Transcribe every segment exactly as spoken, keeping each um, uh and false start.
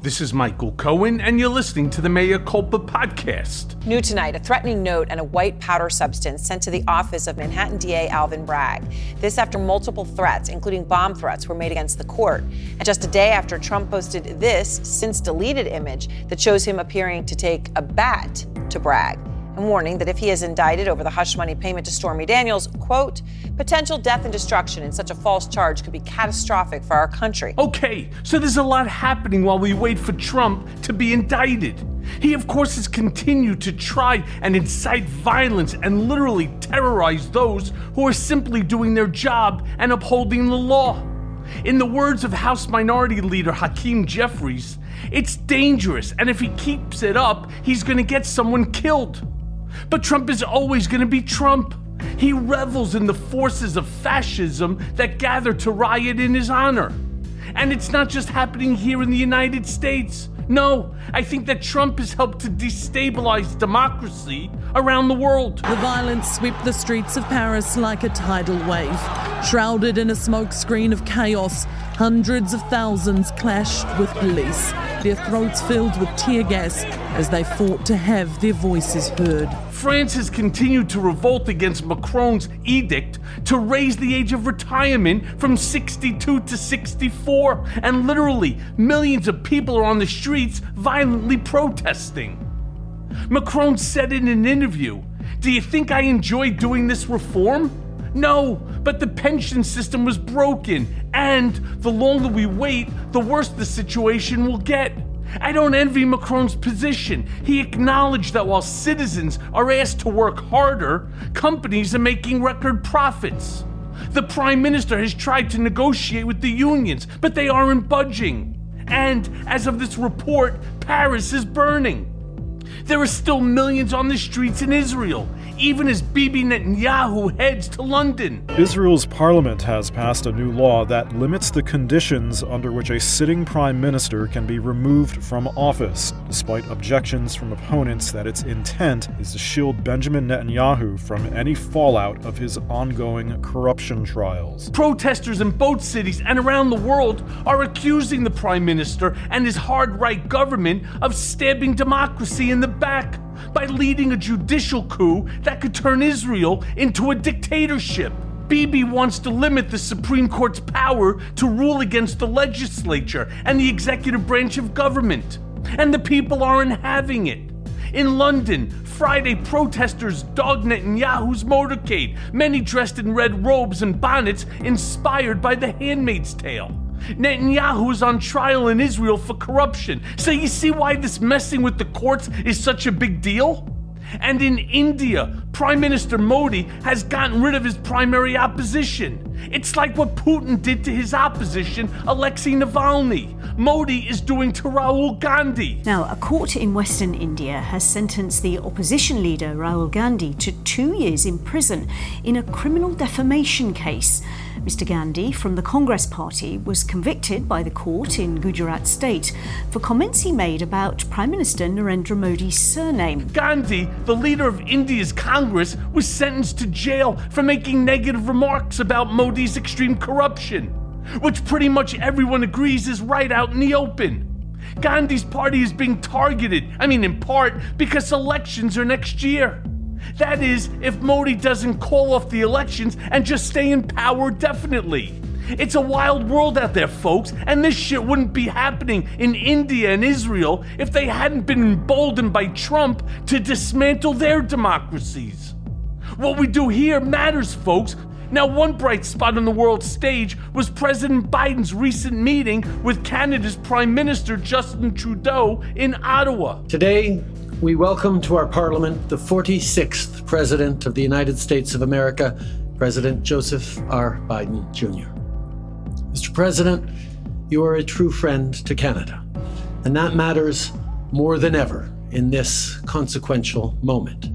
This is Michael Cohen, and you're listening to the Mea Culpa podcast. New tonight, a threatening note and a white powder substance sent to the office of Manhattan D A Alvin Bragg. This after multiple threats, including bomb threats, were made against the court. And just a day after Trump posted this since-deleted image that shows him appearing to take a bat to Bragg, and warning that if he is indicted over the hush money payment to Stormy Daniels, quote, potential death and destruction in such a false charge could be catastrophic for our country. Okay, so there's a lot happening while we wait for Trump to be indicted. He, of course, has continued to try and incite violence and literally terrorize those who are simply doing their job and upholding the law. In the words of House Minority Leader Hakeem Jeffries, it's dangerous, and if he keeps it up, he's going to get someone killed. But Trump is always going to be Trump. He revels in the forces of fascism that gather to riot in his honor. And it's not just happening here in the United States. No, I think that Trump has helped to destabilize democracy around the world. The violence swept the streets of Paris like a tidal wave. Shrouded in a smokescreen of chaos, hundreds of thousands clashed with police, their throats filled with tear gas as they fought to have their voices heard. France has continued to revolt against Macron's edict to raise the age of retirement from sixty-two to sixty-four, and literally millions of people are on the streets violently protesting. Macron said in an interview, "Do you think I enjoy doing this reform? No, but the pension system was broken, and the longer we wait, the worse the situation will get." I don't envy Macron's position. He acknowledged that while citizens are asked to work harder, companies are making record profits. The Prime Minister has tried to negotiate with the unions, but they aren't budging. And as of this report, Paris is burning. There are still millions on the streets in Israel, even as Bibi Netanyahu heads to London. Israel's parliament has passed a new law that limits the conditions under which a sitting prime minister can be removed from office, despite objections from opponents that its intent is to shield Benjamin Netanyahu from any fallout of his ongoing corruption trials. Protesters in both cities and around the world are accusing the prime minister and his hard-right government of stabbing democracy in the back by leading a judicial coup that could turn Israel into a dictatorship. Bibi wants to limit the Supreme Court's power to rule against the legislature and the executive branch of government. And the people aren't having it. In London, Friday, protesters dogged Netanyahu's motorcade, many dressed in red robes and bonnets inspired by The Handmaid's Tale. Netanyahu is on trial in Israel for corruption. So you see why this messing with the courts is such a big deal? And in India, Prime Minister Modi has gotten rid of his primary opposition. It's like what Putin did to his opposition, Alexei Navalny. Modi is doing to Rahul Gandhi. Now, a court in Western India has sentenced the opposition leader Rahul Gandhi to two years in prison in a criminal defamation case. Mister Gandhi from the Congress Party was convicted by the court in Gujarat state for comments he made about Prime Minister Narendra Modi's surname. Gandhi, the leader of India's Congress, was sentenced to jail for making negative remarks about Modi's extreme corruption, which pretty much everyone agrees is right out in the open. Gandhi's party is being targeted, I mean in part because elections are next year. That is, if Modi doesn't call off the elections and just stay in power definitely. It's a wild world out there, folks, and this shit wouldn't be happening in India and Israel if they hadn't been emboldened by Trump to dismantle their democracies. What we do here matters, folks. Now, one bright spot on the world stage was President Biden's recent meeting with Canada's Prime Minister Justin Trudeau in Ottawa. Today, we welcome to our Parliament the forty-sixth President of the United States of America, President Joseph R. Biden, Junior Mister President, you are a true friend to Canada, and that matters more than ever in this consequential moment.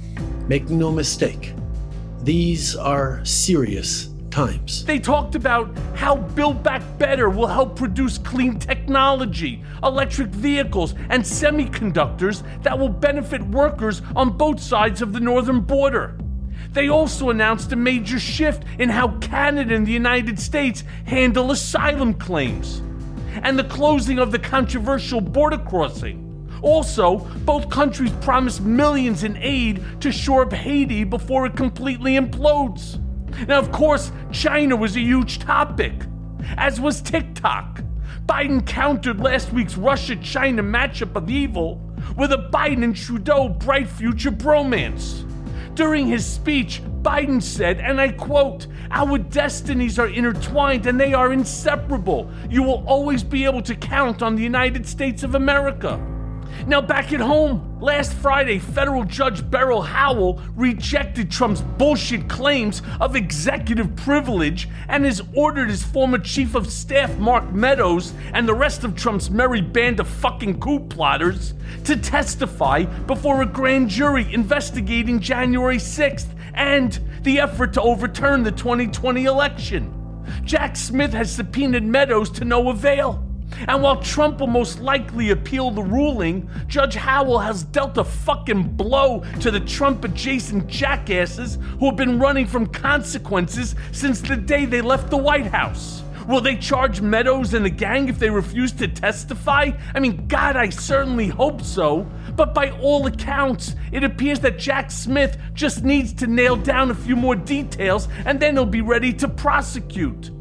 Make no mistake, these are serious times. They talked about how Build Back Better will help produce clean technology, electric vehicles, and semiconductors that will benefit workers on both sides of the northern border. They also announced a major shift in how Canada and the United States handle asylum claims. and the closing of the controversial border crossing. Also, both countries promised millions in aid to shore up Haiti before it completely implodes. Now, of course, China was a huge topic, as was TikTok. Biden countered last week's Russia-China matchup of evil with a Biden and Trudeau bright future bromance. During his speech, Biden said, and I quote, "Our destinies are intertwined and they are inseparable. You will always be able to count on the United States of America." Now back at home, last Friday, federal judge Beryl Howell rejected Trump's bullshit claims of executive privilege and has ordered his former chief of staff Mark Meadows and the rest of Trump's merry band of fucking coup plotters to testify before a grand jury investigating January sixth and the effort to overturn the twenty twenty election. Jack Smith has subpoenaed Meadows to no avail. And while Trump will most likely appeal the ruling, Judge Howell has dealt a fucking blow to the Trump-adjacent jackasses who have been running from consequences since the day they left the White House. Will they charge Meadows and the gang if they refuse to testify? I mean, God, I certainly hope so. But by all accounts, it appears that Jack Smith just needs to nail down a few more details and then he'll be ready to prosecute.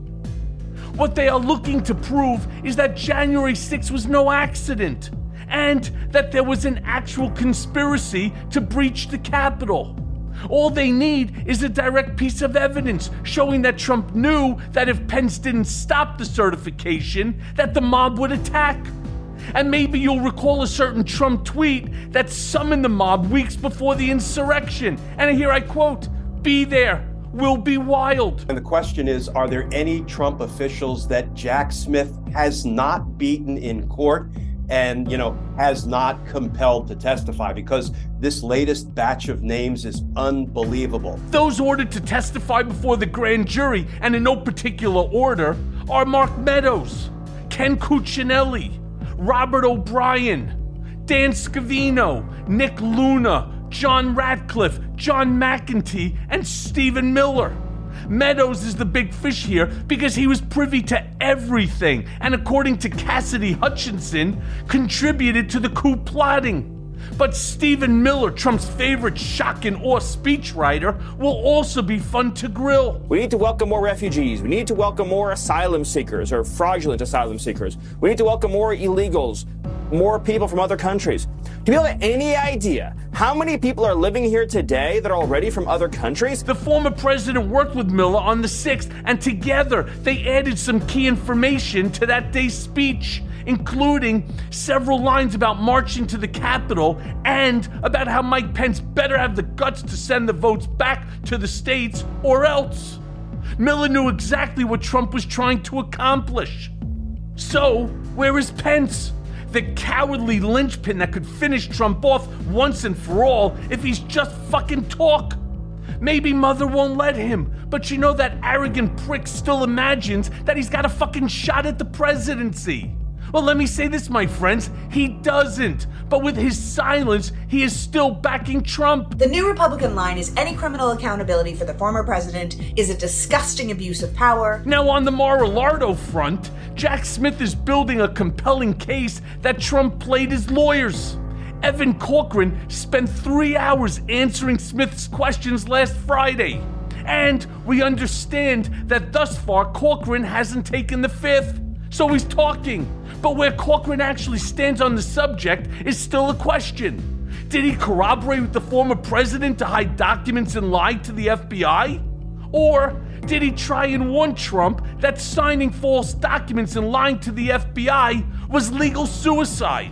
What they are looking to prove is that January sixth was no accident, and that there was an actual conspiracy to breach the Capitol. All they need is a direct piece of evidence showing that Trump knew that if Pence didn't stop the certification, that the mob would attack. And maybe you'll recall a certain Trump tweet that summoned the mob weeks before the insurrection. And here I quote, "Be there. Will be wild." And the question is, are there any Trump officials that Jack Smith has not beaten in court and, you know, has not compelled to testify? Because this latest batch of names is unbelievable. Those ordered to testify before the grand jury, and in no particular order, are Mark Meadows, Ken Cuccinelli, Robert O'Brien, Dan Scavino, Nick Luna, John Ratcliffe, John McEntee, and Stephen Miller. Meadows is the big fish here because he was privy to everything and, according to Cassidy Hutchinson, contributed to the coup plotting. But Stephen Miller, Trump's favorite shock and awe speechwriter, will also be fun to grill. We need to welcome more refugees. We need to welcome more asylum seekers or fraudulent asylum seekers. We need to welcome more illegals, more people from other countries. Do you have any idea how many people are living here today that are already from other countries? The former president worked with Miller on the sixth, and together they added some key information to that day's speech, including several lines about marching to the Capitol and about how Mike Pence better have the guts to send the votes back to the states or else. Miller knew exactly what Trump was trying to accomplish. So, where is Pence? The cowardly linchpin that could finish Trump off once and for all if he's just fucking talk. Maybe Mother won't let him, but you know that arrogant prick still imagines that he's got a fucking shot at the presidency. Well, let me say this, my friends, he doesn't. But with his silence, he is still backing Trump. The new Republican line is any criminal accountability for the former president is a disgusting abuse of power. Now, on the Mar-a-Lardo front, Jack Smith is building a compelling case that Trump played his lawyers. Evan Corcoran spent three hours answering Smith's questions last Friday. And we understand that thus far, Corcoran hasn't taken the fifth. So he's talking. But where Corcoran actually stands on the subject is still a question. Did he corroborate with the former president to hide documents and lie to the F B I? Or did he try and warn Trump that signing false documents and lying to the F B I was legal suicide?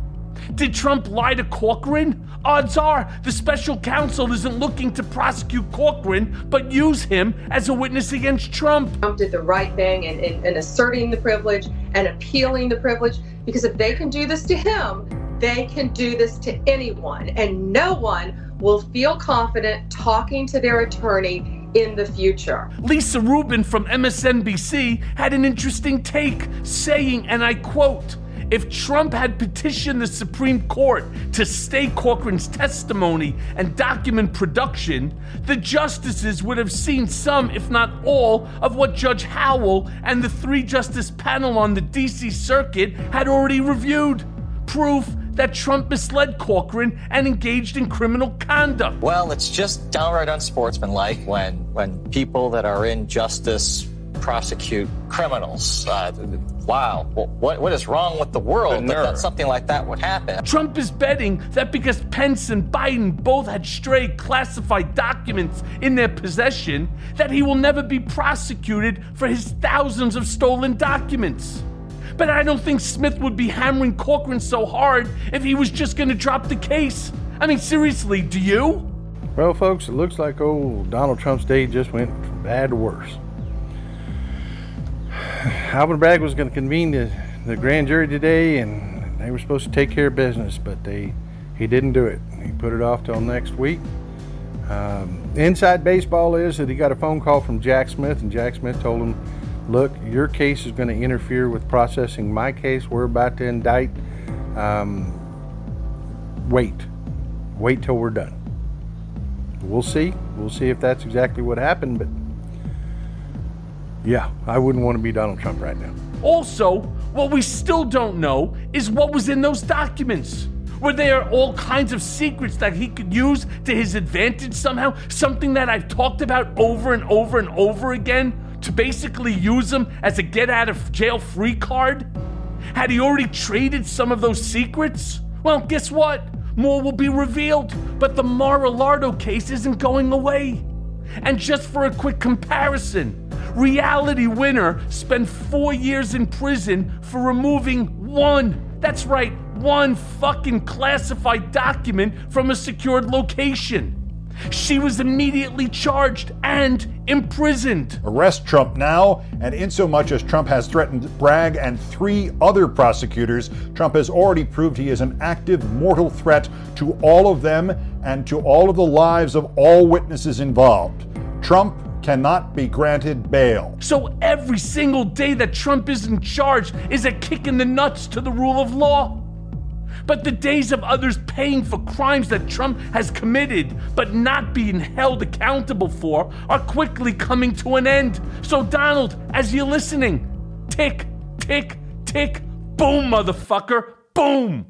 Did Trump lie to Corcoran? Odds are the special counsel isn't looking to prosecute Corcoran, but use him as a witness against Trump. Trump did the right thing in, in, in asserting the privilege and appealing the privilege, because if they can do this to him, they can do this to anyone, and no one will feel confident talking to their attorney in the future. Lisa Rubin from M S N B C had an interesting take, saying, and I quote, If Trump had petitioned the Supreme Court to stay Corcoran's testimony and document production, the justices would have seen some, if not all, of what Judge Howell and the three-justice panel on the D C Circuit had already reviewed. Proof that Trump misled Corcoran and engaged in criminal conduct. Well, it's just downright unsportsmanlike when, when people that are in justice prosecute criminals. Uh, wow, what, what is wrong with the world that, that something like that would happen? Trump is betting that because Pence and Biden both had stray classified documents in their possession, that he will never be prosecuted for his thousands of stolen documents. But I don't think Smith would be hammering Corcoran so hard if he was just going to drop the case. I mean, seriously, do you? Well, folks, it looks like old Donald Trump's day just went from bad to worse. Alvin Bragg was going to convene the, the grand jury today, and they were supposed to take care of business, but they he didn't do it. He put it off till next week. Um, inside baseball is that he got a phone call from Jack Smith, and Jack Smith told him, look, your case is going to interfere with processing my case. We're about to indict. Um, wait. Wait till we're done. We'll see. We'll see if that's exactly what happened, but yeah, I wouldn't want to be Donald Trump right now. Also, what we still don't know is what was in those documents. Were there all kinds of secrets that he could use to his advantage somehow? Something that I've talked about over and over and over again? To basically use them as a get-out-of-jail-free card? Had he already traded some of those secrets? Well, guess what? More will be revealed, but the Mar-a-Lardo case isn't going away. And just for a quick comparison, Reality Winner spent four years in prison for removing one, that's right, one fucking classified document from a secured location. She was immediately charged and imprisoned. Arrest Trump now, and insomuch as Trump has threatened Bragg and three other prosecutors, Trump has already proved he is an active mortal threat to all of them and to all of the lives of all witnesses involved. Trump cannot be granted bail. So every single day that Trump is in charge is a kick in the nuts to the rule of law. But the days of others paying for crimes that Trump has committed but not being held accountable for are quickly coming to an end. So Donald, as you're listening, tick, tick, tick, boom, motherfucker, boom.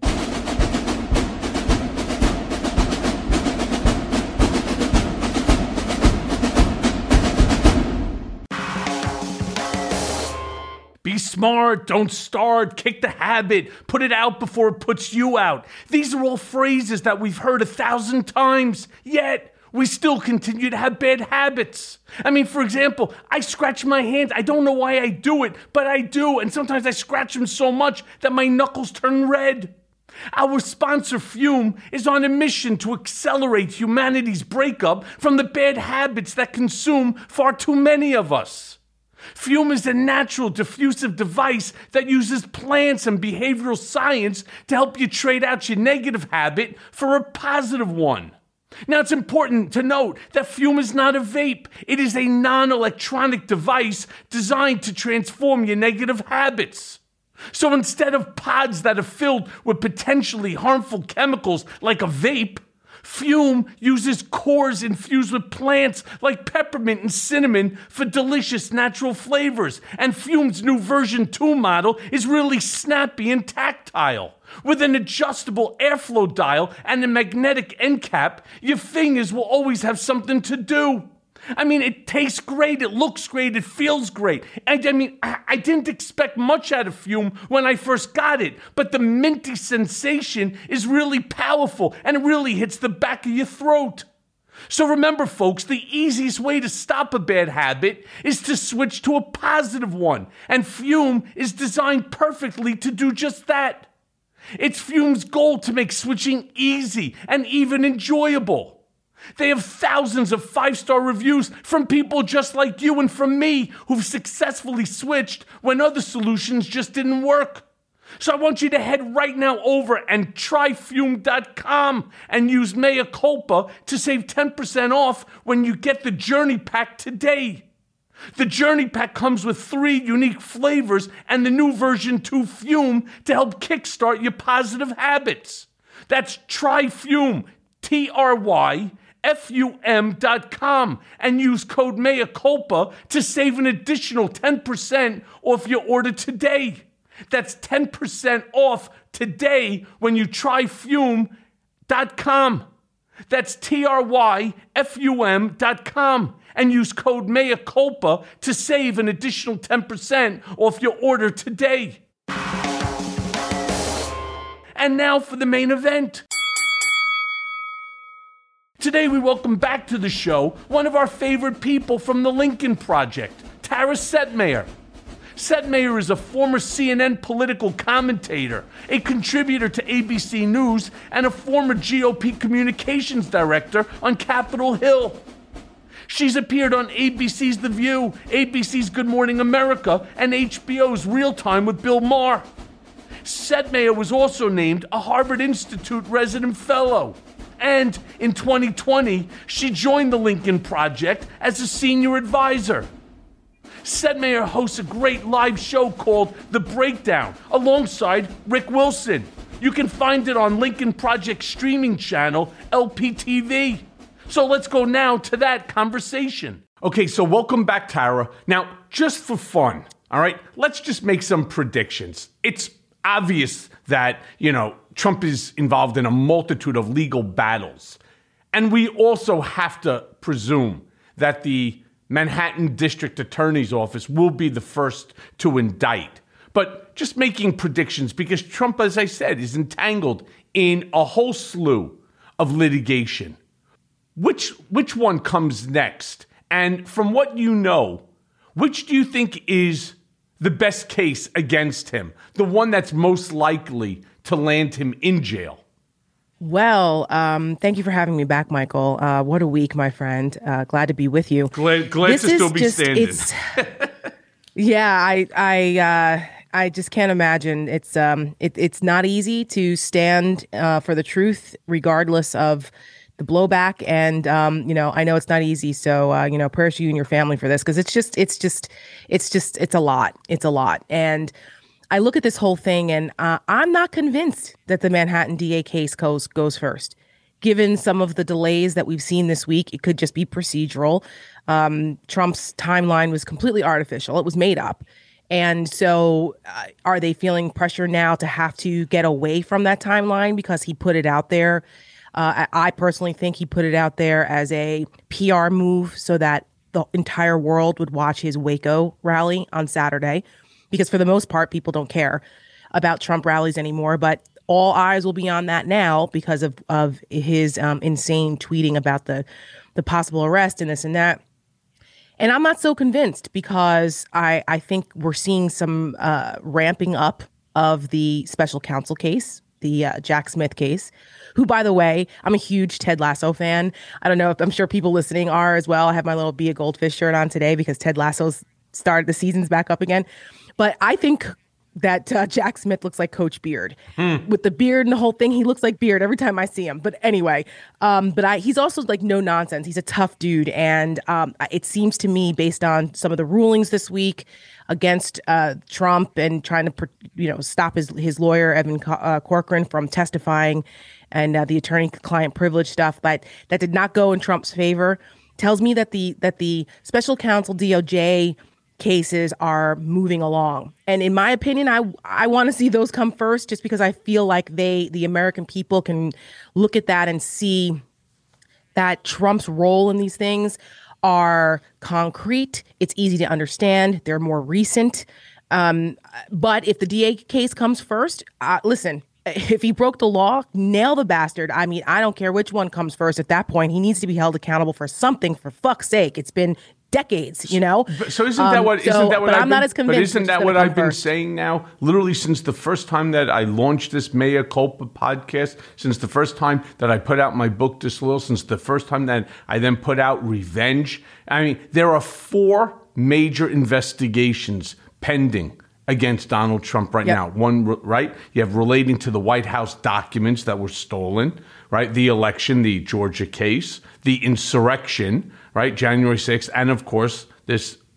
Be smart, don't start, kick the habit, put it out before it puts you out. These are all phrases that we've heard a thousand times, yet we still continue to have bad habits. I mean, for example, I scratch my hands. I don't know why I do it, but I do, and sometimes I scratch them so much that my knuckles turn red. Our sponsor, Fume, is on a mission to accelerate humanity's breakup from the bad habits that consume far too many of us. Fume is a natural diffusive device that uses plants and behavioral science to help you trade out your negative habit for a positive one. Now, it's important to note that Fume is not a vape. It is a non-electronic device designed to transform your negative habits. So instead of pods that are filled with potentially harmful chemicals like a vape, Fume uses cores infused with plants like peppermint and cinnamon for delicious natural flavors. And Fume's new version two model is really snappy and tactile. With an adjustable airflow dial and a magnetic end cap, your fingers will always have something to do. I mean, it tastes great, it looks great, it feels great. I, I mean, I, I didn't expect much out of Fume when I first got it, but the minty sensation is really powerful and it really hits the back of your throat. So remember, folks, the easiest way to stop a bad habit is to switch to a positive one, and Fume is designed perfectly to do just that. It's Fume's goal to make switching easy and even enjoyable. They have thousands of five-star reviews from people just like you and from me who've successfully switched when other solutions just didn't work. So I want you to head right now over and try fume dot com and use Mea Culpa to save ten percent off when you get the Journey Pack today. The Journey Pack comes with three unique flavors and the new version two Fume to help kickstart your positive habits. That's Try Fume, T R Y F U M dot com, and use code Mea Culpa to save an additional ten percent off your order today. That's ten percent off today when you try fume dot com. That's T R Y F U M dot com. And use code Mea Culpa to save an additional ten percent off your order today. And now for the main event. Today we welcome back to the show one of our favorite people from the Lincoln Project, Tara Setmayer. Setmayer is a former C N N political commentator, a contributor to A B C News, and a former G O P communications director on Capitol Hill. She's appeared on A B C's The View, A B C's Good Morning America, and H B O's Real Time with Bill Maher. Setmayer was also named a Harvard Institute resident fellow. And in twenty twenty, she joined the Lincoln Project as a senior advisor. Setmayer hosts a great live show called The Breakdown alongside Rick Wilson. You can find it on Lincoln Project streaming channel, L P T V. So let's go now to that conversation. Okay, so welcome back, Tara. Now, just for fun, all right, let's just make some predictions. It's obvious that, you know, Trump is involved in a multitude of legal battles. And we also have to presume that the Manhattan District Attorney's Office will be the first to indict. But just making predictions, because Trump, as I said, is entangled in a whole slew of litigation. Which which one comes next? And from what you know, which do you think is the best case against him? The one that's most likely to land him in jail? Well, um, thank you for having me back, Michael. Uh, what a week, my friend. Uh, glad to be with you. Glad, glad to still be just, standing. yeah, I I uh, I just can't imagine. It's um it, it's not easy to stand uh, for the truth, regardless of the blowback. And, um, you know, I know it's not easy. So, uh, you know, prayers to you and your family for this, because it's just, it's just, it's just, it's a lot. It's a lot. And I look at this whole thing and uh, I'm not convinced that the Manhattan D A case goes, goes first. Given some of the delays that we've seen this week, it could just be procedural. Um, Trump's timeline was completely artificial. It was made up. And so uh, are they feeling pressure now to have to get away from that timeline because he put it out there? Uh, I personally think he put it out there as a P R move so that the entire world would watch his Waco rally on Saturday, because for the most part, people don't care about Trump rallies anymore. But all eyes will be on that now because of, of his um, insane tweeting about the, the possible arrest and this and that. And I'm not so convinced, because I, I think we're seeing some uh, ramping up of the special counsel case, the uh, Jack Smith case, who, by the way, I'm a huge Ted Lasso fan. I don't know if I'm sure people listening are as well. I have my little Be a Goldfish shirt on today because Ted Lasso's started, the season's back up again. But I think that uh, Jack Smith looks like Coach Beard. Mm. With the beard and the whole thing, he looks like Beard every time I see him. But anyway, um, but I, he's also like no nonsense. He's a tough dude. And um, it seems to me, based on some of the rulings this week against uh, Trump and trying to, you know, stop his, his lawyer, Evan uh, Corcoran, from testifying, and uh, the attorney-client privilege stuff, but that did not go in Trump's favor, tells me that the that the special counsel D O J cases are moving along. And in my opinion, I I want to see those come first, just because I feel like they, the American people, can look at that and see that Trump's role in these things are concrete. It's easy to understand. They're more recent. Um, but if the D A case comes first, uh, listen, if he broke the law, nail the bastard. I mean, I don't care which one comes first. At that point, he needs to be held accountable for something, for fuck's sake. It's been decades, you know? So isn't that what, um, so, isn't that what but I've I'm been, not as convinced. But isn't that what I've been first. saying now? Literally since the first time that I launched this Mea Culpa podcast, since the first time that I put out my book, Disloyal, since the first time that I then put out Revenge. I mean, there are four major investigations pending against Donald Trump right yep. now. One, right? You have relating to the White House documents that were stolen, right? The election, the Georgia case, the insurrection, right? January sixth, and of course, this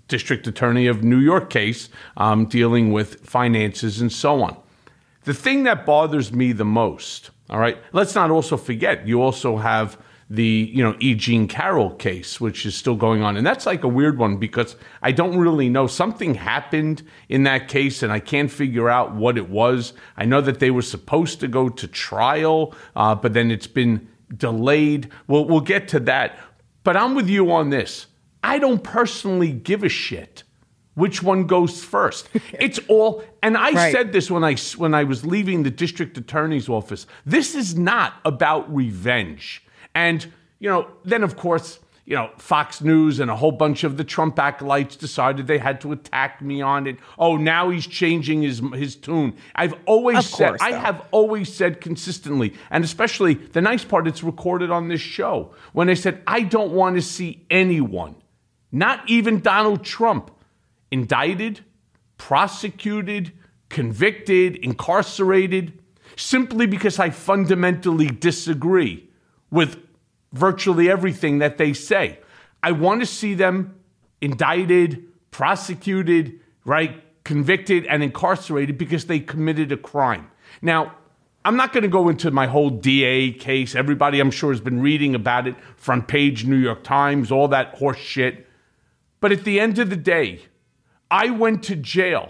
District Attorney of New York case um, dealing with finances and so on. The thing that bothers me the most, all right, let's not also forget, you also have the, you know, E. Jean Carroll case, which is still going on. And that's like a weird one because I don't really know. Something happened in that case and I can't figure out what it was. I know that they were supposed to go to trial, uh, but then it's been delayed. We'll, we'll get to that. But I'm with you on this. I don't personally give a shit which one goes first. It's all, and I right. said this when I, when I was leaving the district attorney's office. This is not about revenge. And, you know, then of course, you know, Fox News and a whole bunch of the Trump acolytes decided they had to attack me on it. Oh, now he's changing his his tune. I've always of said, course, I have always said consistently, and especially the nice part, it's recorded on this show, when I said, I don't want to see anyone, not even Donald Trump, indicted, prosecuted, convicted, incarcerated, simply because I fundamentally disagree with virtually everything that they say. I want to see them indicted, prosecuted, right, convicted, and incarcerated because they committed a crime. Now, I'm not going to go into my whole D A case. Everybody, I'm sure, has been reading about it, front page, New York Times, all that horse shit. But at the end of the day, I went to jail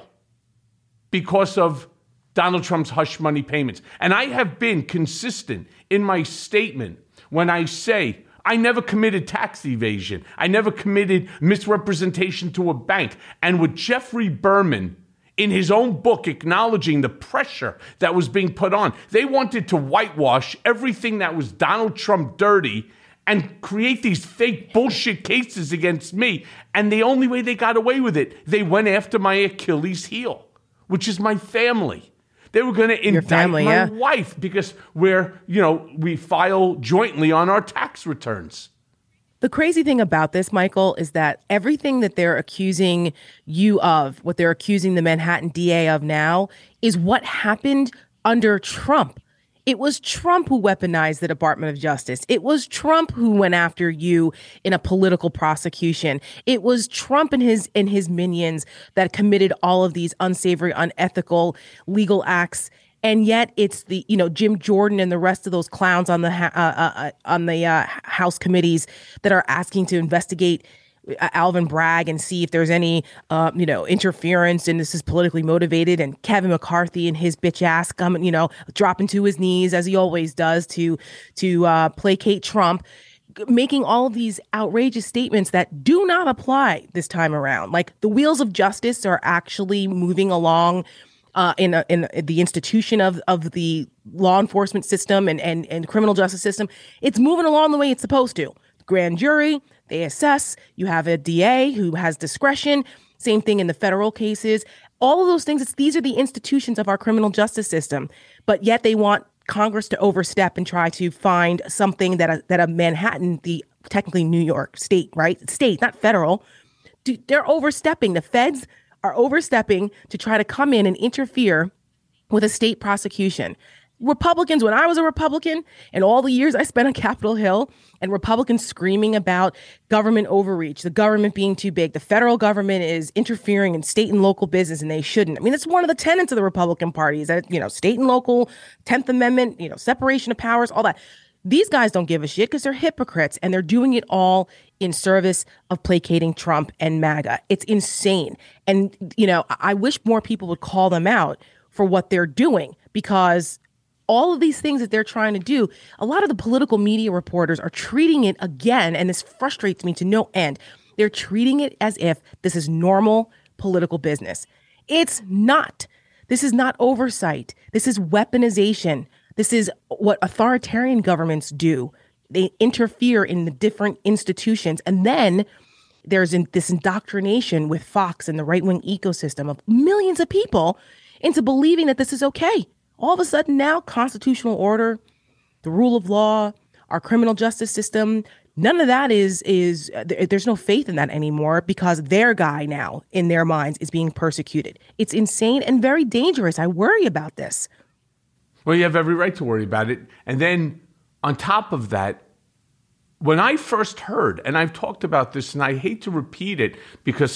because of Donald Trump's hush money payments. And I have been consistent in my statement when I say I never committed tax evasion. I never committed misrepresentation to a bank. And with Jeffrey Berman, in his own book, acknowledging the pressure that was being put on, they wanted to whitewash everything that was Donald Trump dirty and create these fake bullshit cases against me. And the only way they got away with it, they went after my Achilles heel, which is my family. They were going to indict family, my yeah. wife because we're, you know, we file jointly on our tax returns. The crazy thing about this, Michael, is that everything that they're accusing you of, what they're accusing the Manhattan D A of now, is what happened under Trump. It was Trump who weaponized the Department of Justice. It was Trump who went after you in a political prosecution. It was Trump and his and his minions that committed all of these unsavory, unethical legal acts. And yet it's the, you know, Jim Jordan and the rest of those clowns on the uh, uh, on the uh, House committees that are asking to investigate Alvin Bragg and see if there's any, uh, you know, interference and this is politically motivated, and Kevin McCarthy and his bitch ass coming, you know, dropping to his knees as he always does to to uh, placate Trump, making all of these outrageous statements that do not apply this time around. Like the wheels of justice are actually moving along uh, in a, in the institution of of the law enforcement system and and and criminal justice system. It's moving along the way it's supposed to. Grand jury. They assess, you have a D A who has discretion, same thing in the federal cases. All of those things, it's, these are the institutions of our criminal justice system, but yet they want Congress to overstep and try to find something that a, that a Manhattan, the technically New York state, right? State, not federal. They're overstepping. The feds are overstepping to try to come in and interfere with a state prosecution. Republicans, when I was a Republican and all the years I spent on Capitol Hill and Republicans screaming about government overreach, the government being too big, the federal government is interfering in state and local business and they shouldn't. I mean, that's one of the tenets of the Republican Party is that, you know, state and local, tenth Amendment, you know, separation of powers, all that. These guys don't give a shit because they're hypocrites and they're doing it all in service of placating Trump and MAGA. It's insane. And, you know, I wish more people would call them out for what they're doing because all of these things that they're trying to do, a lot of the political media reporters are treating it again, and this frustrates me to no end. They're treating it as if this is normal political business. It's not. This is not oversight. This is weaponization. This is what authoritarian governments do. They interfere in the different institutions, and then there's in, this indoctrination with Fox and the right-wing ecosystem of millions of people into believing that this is okay. All of a sudden now, constitutional order, the rule of law, our criminal justice system, none of that is, is there's no faith in that anymore because their guy now, in their minds, is being persecuted. It's insane and very dangerous. I worry about this. Well, you have every right to worry about it. And then on top of that, when I first heard, and I've talked about this, and I hate to repeat it because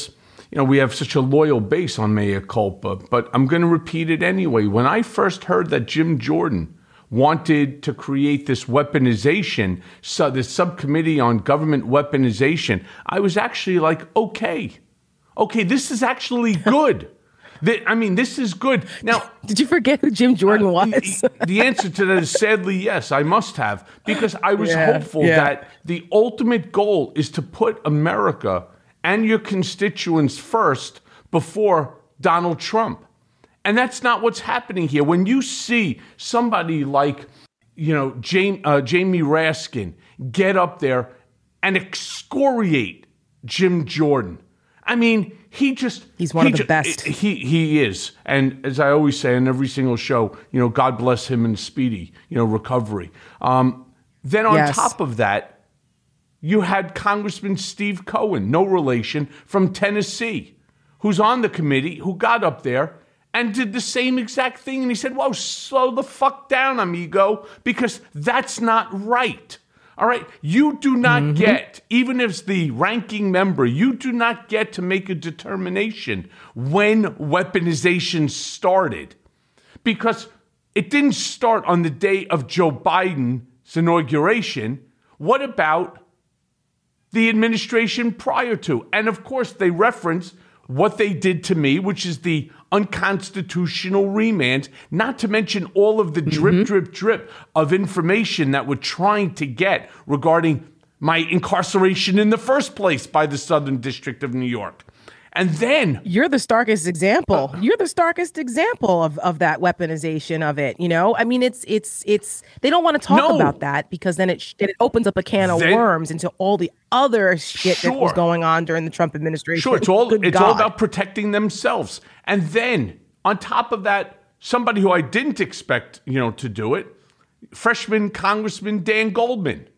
you know, we have such a loyal base on mea culpa, but I'm going to repeat it anyway. When I first heard that Jim Jordan wanted to create this weaponization, so this subcommittee on government weaponization, I was actually like, okay, okay, this is actually good. the, I mean, this is good. Now, did you forget who Jim Jordan was? the, the answer to that is sadly yes, I must have, because I was yeah, hopeful yeah. that the ultimate goal is to put America and your constituents first before Donald Trump. And that's not what's happening here. When you see somebody like, you know, Jamie, uh, Jamie Raskin get up there and excoriate Jim Jordan, I mean, he just... He's one he of the ju- best. He he is. And as I always say in every single show, you know, God bless him and speedy, you know, recovery. Um, then on Yes. top of that, you had Congressman Steve Cohen, no relation, from Tennessee, who's on the committee, who got up there and did the same exact thing. And he said, whoa, slow the fuck down, amigo, because that's not right. All right? You do not mm-hmm. get, even as the ranking member, you do not get to make a determination when weaponization started, because it didn't start on the day of Joe Biden's inauguration. What about the administration prior to? And of course, they reference what they did to me, which is the unconstitutional remand, not to mention all of the drip, mm-hmm. drip, drip of information that we're trying to get regarding my incarceration in the first place by the Southern District of New York. And then you're the starkest example. Uh, you're the starkest example of, of that weaponization of it. You know, I mean, it's it's it's they don't want to talk no. about that because then it it opens up a can of then, worms into all the other shit sure. that was going on during the Trump administration. Sure, it's all Good it's God. all about protecting themselves. And then on top of that, somebody who I didn't expect, you know, to do it, freshman Congressman Dan Goldman.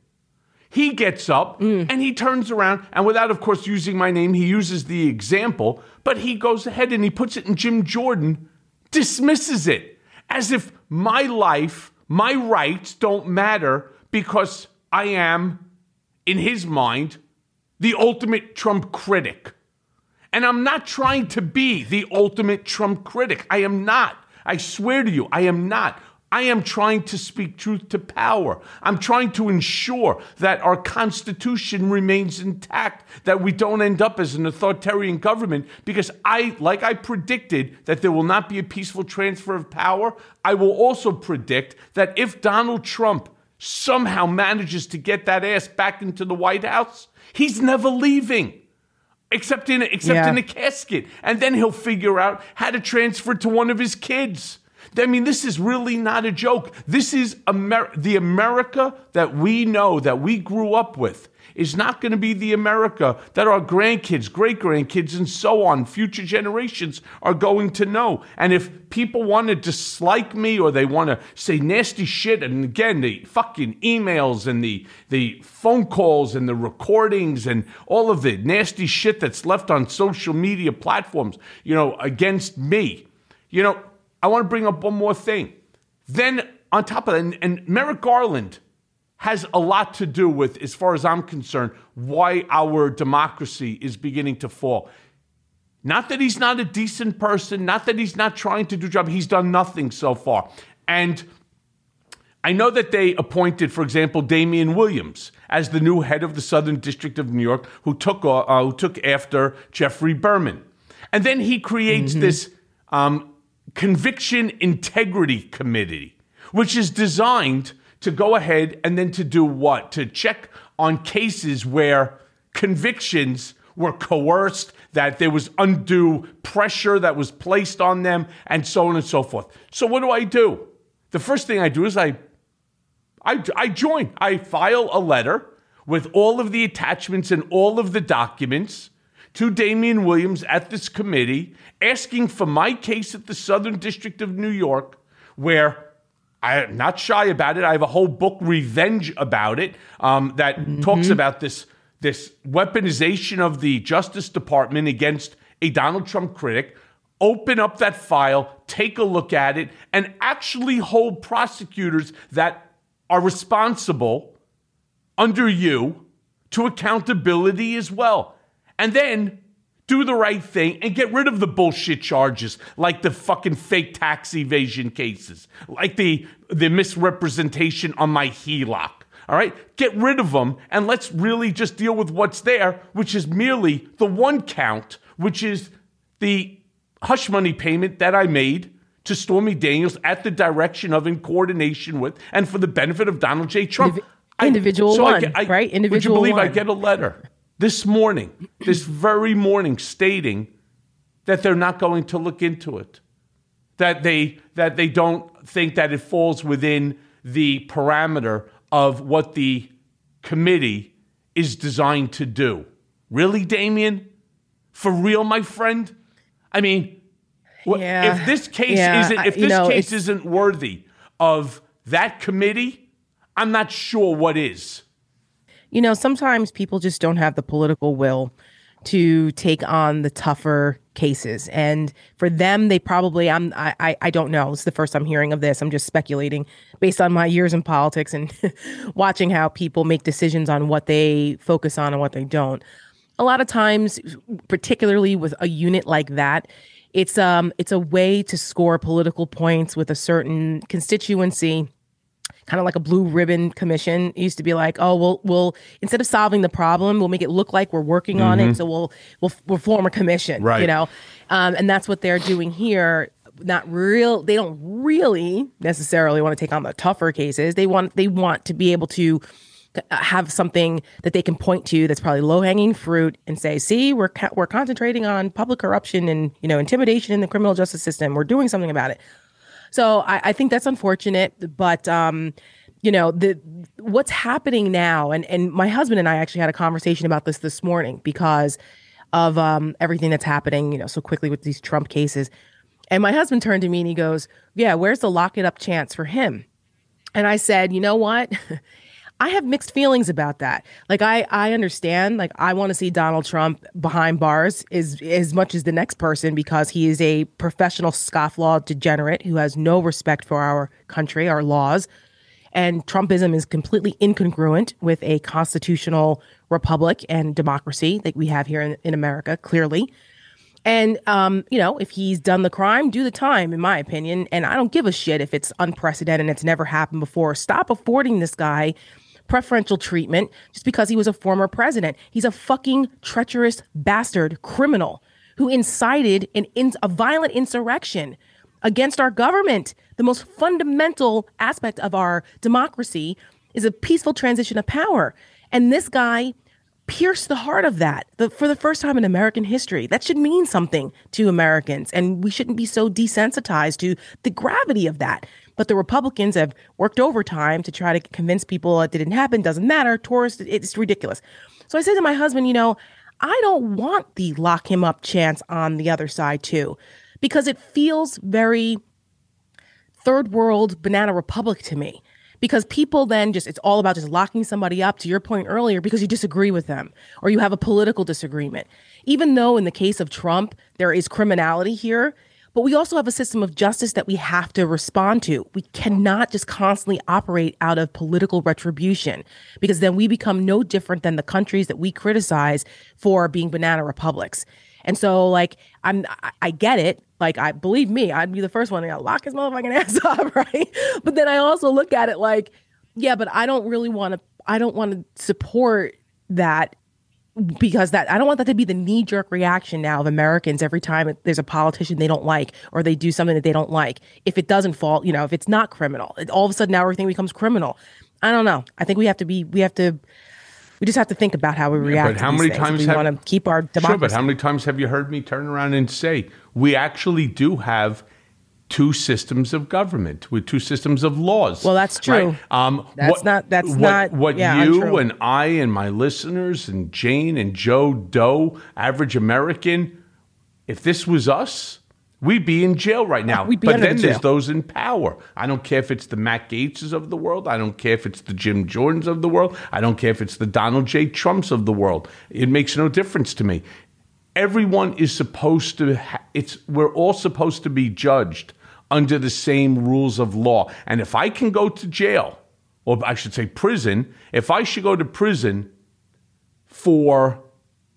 He gets up mm. and he turns around, and without, of course, using my name, he uses the example, but he goes ahead and he puts it in Jim Jordan, dismisses it, as if my life, my rights don't matter because I am, in his mind, the ultimate Trump critic. And I'm not trying to be the ultimate Trump critic. I am not. I swear to you, I am not. I am trying to speak truth to power. I'm trying to ensure that our Constitution remains intact, that we don't end up as an authoritarian government, because I, like I predicted, that there will not be a peaceful transfer of power. I will also predict that if Donald Trump somehow manages to get that ass back into the White House, he's never leaving. Except in a, except yeah. in a casket. And then he'll figure out how to transfer to one of his kids. I mean, this is really not a joke. This is Amer- the America that we know, that we grew up with, is not going to be the America that our grandkids, great-grandkids, and so on, future generations are going to know. And if people want to dislike me or they want to say nasty shit, and again, the fucking emails and the, the phone calls and the recordings and all of the nasty shit that's left on social media platforms, you know, against me, you know, I want to bring up one more thing. Then on top of that, and, and Merrick Garland has a lot to do with, as far as I'm concerned, why our democracy is beginning to fall. Not that he's not a decent person, not that he's not trying to do a job. He's done nothing so far. And I know that they appointed, for example, Damian Williams as the new head of the Southern District of New York, who took uh, who took after Jeffrey Berman. And then he creates mm-hmm. this um, Conviction Integrity Committee, which is designed to go ahead and then to do what? To check on cases where convictions were coerced, that there was undue pressure that was placed on them, and so on and so forth. So what do I do? The first thing I do is I, I, I join. I file a letter with all of the attachments and all of the documents to Damian Williams at this committee, asking for my case at the Southern District of New York, where I'm not shy about it. I have a whole book, Revenge, about it, um, that mm-hmm. talks about this, this weaponization of the Justice Department against a Donald Trump critic. Open up that file, take a look at it, and actually hold prosecutors that are responsible under you to accountability as well. And then do the right thing and get rid of the bullshit charges, like the fucking fake tax evasion cases, like the the misrepresentation on my H E L O C. All right, get rid of them and let's really just deal with what's there, which is merely the one count, which is the hush money payment that I made to Stormy Daniels at the direction of, in coordination with, and for the benefit of Donald J. Trump. Indiv- individual I, so one, I, I, right? Individual Would you believe one. I get a letter this morning, this very morning, stating that they're not going to look into it, that they that they don't think that it falls within the parameter of what the committee is designed to do. Really, Damien? For real, my friend? I mean, yeah. if this case yeah. isn't if I, you this know, case isn't worthy of that committee, I'm not sure what is. You know, sometimes people just don't have the political will to take on the tougher cases. And for them, they probably, I'm, I, I, I don't know. It's the first I'm hearing of this. I'm just speculating based on my years in politics and watching how people make decisions on what they focus on and what they don't. A lot of times, particularly with a unit like that, it's um it's a way to score political points with a certain constituency. Kind of like a blue ribbon commission. It used to be like, oh, we'll we'll instead of solving the problem, we'll make it look like we're working mm-hmm. on it. So we'll we'll we'll form a commission, right. you know, um, and that's what they're doing here. Not real. They don't really necessarily want to take on the tougher cases. They want they want to be able to have something that they can point to that's probably low hanging fruit and say, see, we're ca- we're concentrating on public corruption and, you know, intimidation in the criminal justice system. We're doing something about it. So I, I think that's unfortunate, but um, you know, the what's happening now, and, and my husband and I actually had a conversation about this this morning because of um, everything that's happening, you know, so quickly with these Trump cases. And my husband turned to me and he goes, yeah, where's the lock it up chance for him? And I said, you know what? I have mixed feelings about that. Like, I, I understand, like, I want to see Donald Trump behind bars as, as much as the next person because he is a professional scofflaw degenerate who has no respect for our country, our laws. And Trumpism is completely incongruent with a constitutional republic and democracy that we have here in, in America, clearly. And, um, you know, if he's done the crime, do the time, in my opinion. And I don't give a shit if it's unprecedented and it's never happened before. Stop affording this guy preferential treatment just because he was a former president. He's a fucking treacherous bastard criminal who incited an in, a violent insurrection against our government. The most fundamental aspect of our democracy is a peaceful transition of power. And this guy pierced the heart of that the, for the first time in American history. That should mean something to Americans. And we shouldn't be so desensitized to the gravity of that. But the Republicans have worked overtime to try to convince people it didn't happen, doesn't matter, tourists, it's ridiculous. So I said to my husband, you know, I don't want the lock him up chance on the other side too, because it feels very third world banana republic to me. Because people then just, it's all about just locking somebody up, to your point earlier, because you disagree with them or you have a political disagreement. Even though in the case of Trump, there is criminality here, but we also have a system of justice that we have to respond to. We cannot just constantly operate out of political retribution, because then we become no different than the countries that we criticize for being banana republics. And so, like, I'm, I, I get it. Like, I believe me, I'd be the first one to lock his motherfucking ass up, right? But then I also look at it like, yeah, but I don't really want to. I don't want to support that, because that I don't want that to be the knee-jerk reaction now of Americans every time there's a politician they don't like or they do something that they don't like. If it doesn't fall, you know, if it's not criminal, it, all of a sudden now everything becomes criminal. I don't know. I think we have to be. We have to. We just have to think about how we react. Yeah, but how to these many things. times we have, want to keep our democracy? Sure, but how many times have you heard me turn around and say we actually do have two systems of government with two systems of laws? Well, that's true. Right? Um, that's what, not. That's what, not. What yeah, you untrue. and I and my listeners and Jane and Joe Doe, average American, if this was us, we'd be in jail right now. We'd be but under then the there's jail. those in power. I don't care if it's the Matt Gaetzes of the world. I don't care if it's the Jim Jordans of the world. I don't care if it's the Donald J. Trumps of the world. It makes no difference to me. Everyone is supposed to, ha- it's, we're all supposed to be judged under the same rules of law. And if I can go to jail, or I should say prison, if I should go to prison for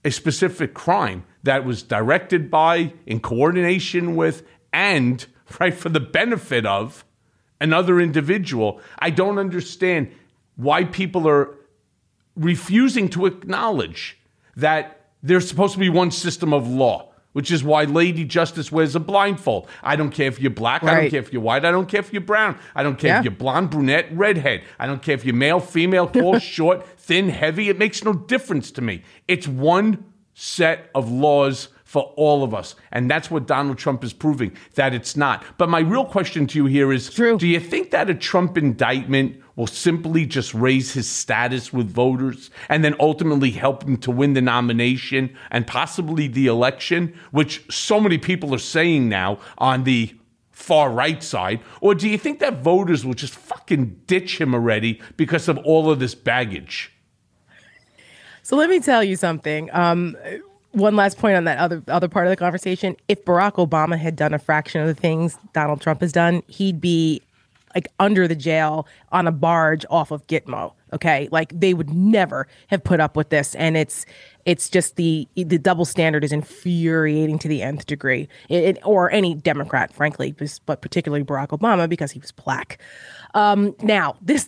a specific crime that was directed by, in coordination with, and right for the benefit of another individual, I don't understand why people are refusing to acknowledge that there's supposed to be one system of law, which is why Lady Justice wears a blindfold. I don't care if you're black. Right. I don't care if you're white. I don't care if you're brown. I don't care yeah. if you're blonde, brunette, redhead. I don't care if you're male, female, tall, short, thin, heavy. It makes no difference to me. It's one set of laws for all of us. And that's what Donald Trump is proving, that it's not. But my real question to you here is, True. do you think that a Trump indictment will simply just raise his status with voters and then ultimately help him to win the nomination and possibly the election, which so many people are saying now on the far right side? Or do you think that voters will just fucking ditch him already because of all of this baggage? So let me tell you something. Um, one last point on that other other part of the conversation. If Barack Obama had done a fraction of the things Donald Trump has done, he'd be like under the jail on a barge off of Gitmo. Okay, like they would never have put up with this, and it's it's just the the double standard is infuriating to the nth degree. It, it, or any Democrat, frankly, but particularly Barack Obama because he was black. Um, now this.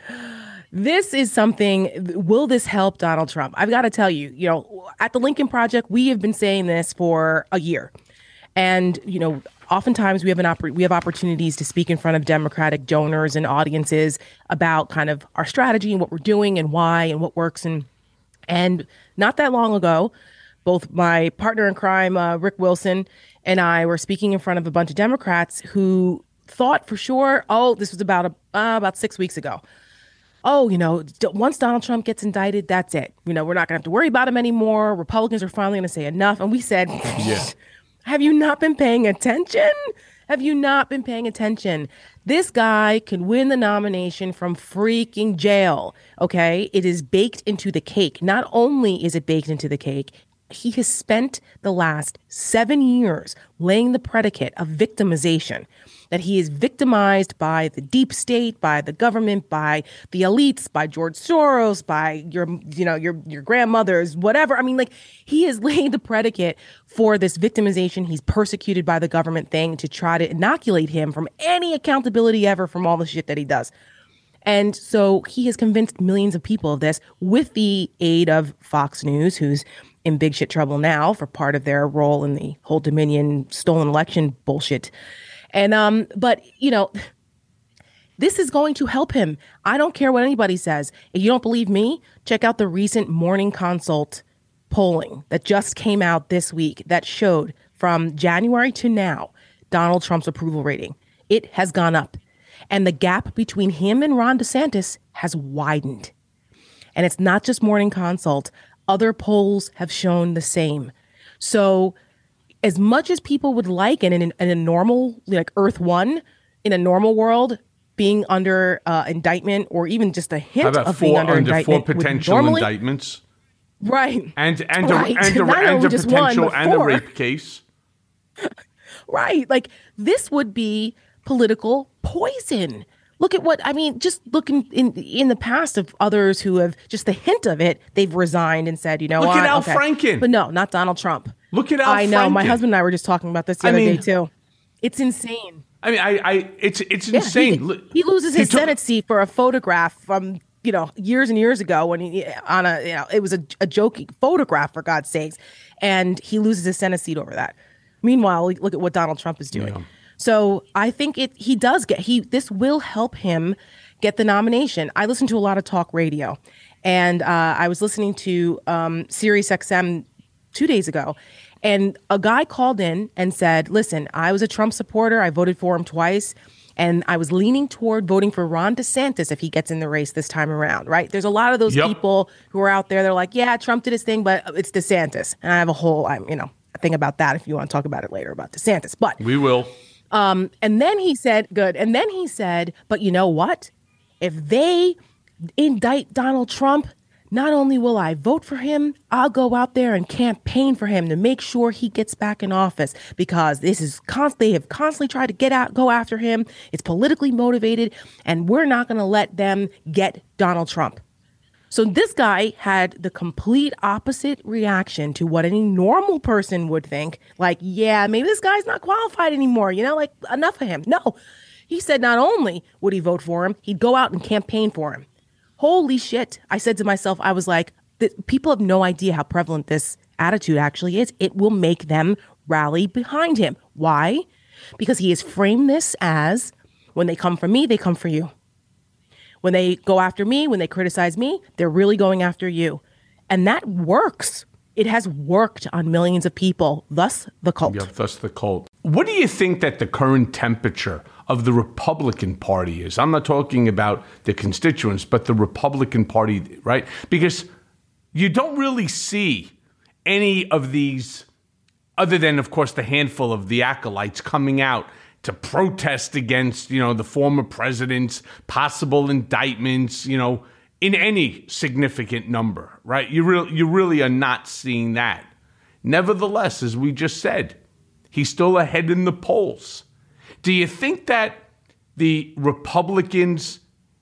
This is something, will this help Donald Trump? I've got to tell you, you know, at the Lincoln Project, we have been saying this for a year. And, you know, oftentimes we have an oppor- we have opportunities to speak in front of Democratic donors and audiences about kind of our strategy and what we're doing and why and what works. And and not that long ago, both my partner in crime, uh, Rick Wilson, and I were speaking in front of a bunch of Democrats who thought for sure, oh, this was about a, uh, about six weeks ago. Oh, you know, once Donald Trump gets indicted, that's it. You know, we're not going to have to worry about him anymore. Republicans are finally going to say enough. And we said, yeah. Have you not been paying attention? Have you not been paying attention? This guy can win the nomination from freaking jail. OK, it is baked into the cake. Not only is it baked into the cake, he has spent the last seven years laying the predicate of victimization, that he is victimized by the deep state, by the government, by the elites, by George Soros, by your, you know, your your grandmothers, whatever. I mean, like, he has laid the predicate for this victimization. He's persecuted by the government thing to try to inoculate him from any accountability ever from all the shit that he does. And so he has convinced millions of people of this with the aid of Fox News, who's in big shit trouble now for part of their role in the whole Dominion stolen election bullshit. And, um, but, you know, this is going to help him. I don't care what anybody says. If you don't believe me, check out the recent Morning Consult polling that just came out this week that showed from January to now, Donald Trump's approval rating. It has gone up. And the gap between him and Ron DeSantis has widened. And it's not just Morning Consult. Other polls have shown the same. So as much as people would like in, in, in a normal, like Earth One, in a normal world, being under uh, indictment or even just a hint How about of four, being under, under indictment. Four potential normally, indictments. Right. And, and, right. A, and, a, Not and a just potential one, and a rape case. Right. Like, this would be political poison. Look at what, I mean, just looking in in the past of others who have just the hint of it, they've resigned and said, you know Look what? at Al okay. Franken. But no, not Donald Trump. Look at Al I know. Franken. My husband and I were just talking about this the I other mean, day, too. It's insane. I mean, I, I it's it's Yeah, insane. He, he loses He his took- Senate seat for a photograph from, you know, years and years ago when he, on a, you know, it was a, a joking photograph, for God's sakes. And he loses his Senate seat over that. Meanwhile, look at what Donald Trump is doing. Yeah. So I think it, he does get, he, this will help him get the nomination. I listen to a lot of talk radio, and uh, I was listening to um, Sirius X M two days ago, and a guy called in and said, listen, I was a Trump supporter. I voted for him twice, and I was leaning toward voting for Ron DeSantis if he gets in the race this time around, right? There's a lot of those Yep. people who are out there. They're like, yeah, Trump did his thing, but it's DeSantis. And I have a whole, I'm, you know, thing about that if you want to talk about it later about DeSantis. But We will. Um, and then he said, good. And then he said, but you know what? If they indict Donald Trump, not only will I vote for him, I'll go out there and campaign for him to make sure he gets back in office, because this is const- they have constantly tried to get out, go after him. It's politically motivated, and we're not going to let them get Donald Trump. So this guy had the complete opposite reaction to what any normal person would think. Like, yeah, maybe this guy's not qualified anymore. You know, like enough of him. No, he said not only would he vote for him, he'd go out and campaign for him. Holy shit. I said to myself, I was like, people have no idea how prevalent this attitude actually is. It will make them rally behind him. Why? Because he has framed this as, when they come for me, they come for you. When they go after me, when they criticize me, they're really going after you. And that works. It has worked on millions of people, thus the cult. Yeah, thus the cult. What do you think that the current temperature of the Republican Party is? I'm not talking about the constituents, but the Republican Party, right? Because you don't really see any of these, other than, of course, the handful of the acolytes coming out to protest against, you know, the former president's possible indictments, you know, in any significant number, right? You really, you really are not seeing that. Nevertheless, as we just said, he's still ahead in the polls. Do you think that the Republicans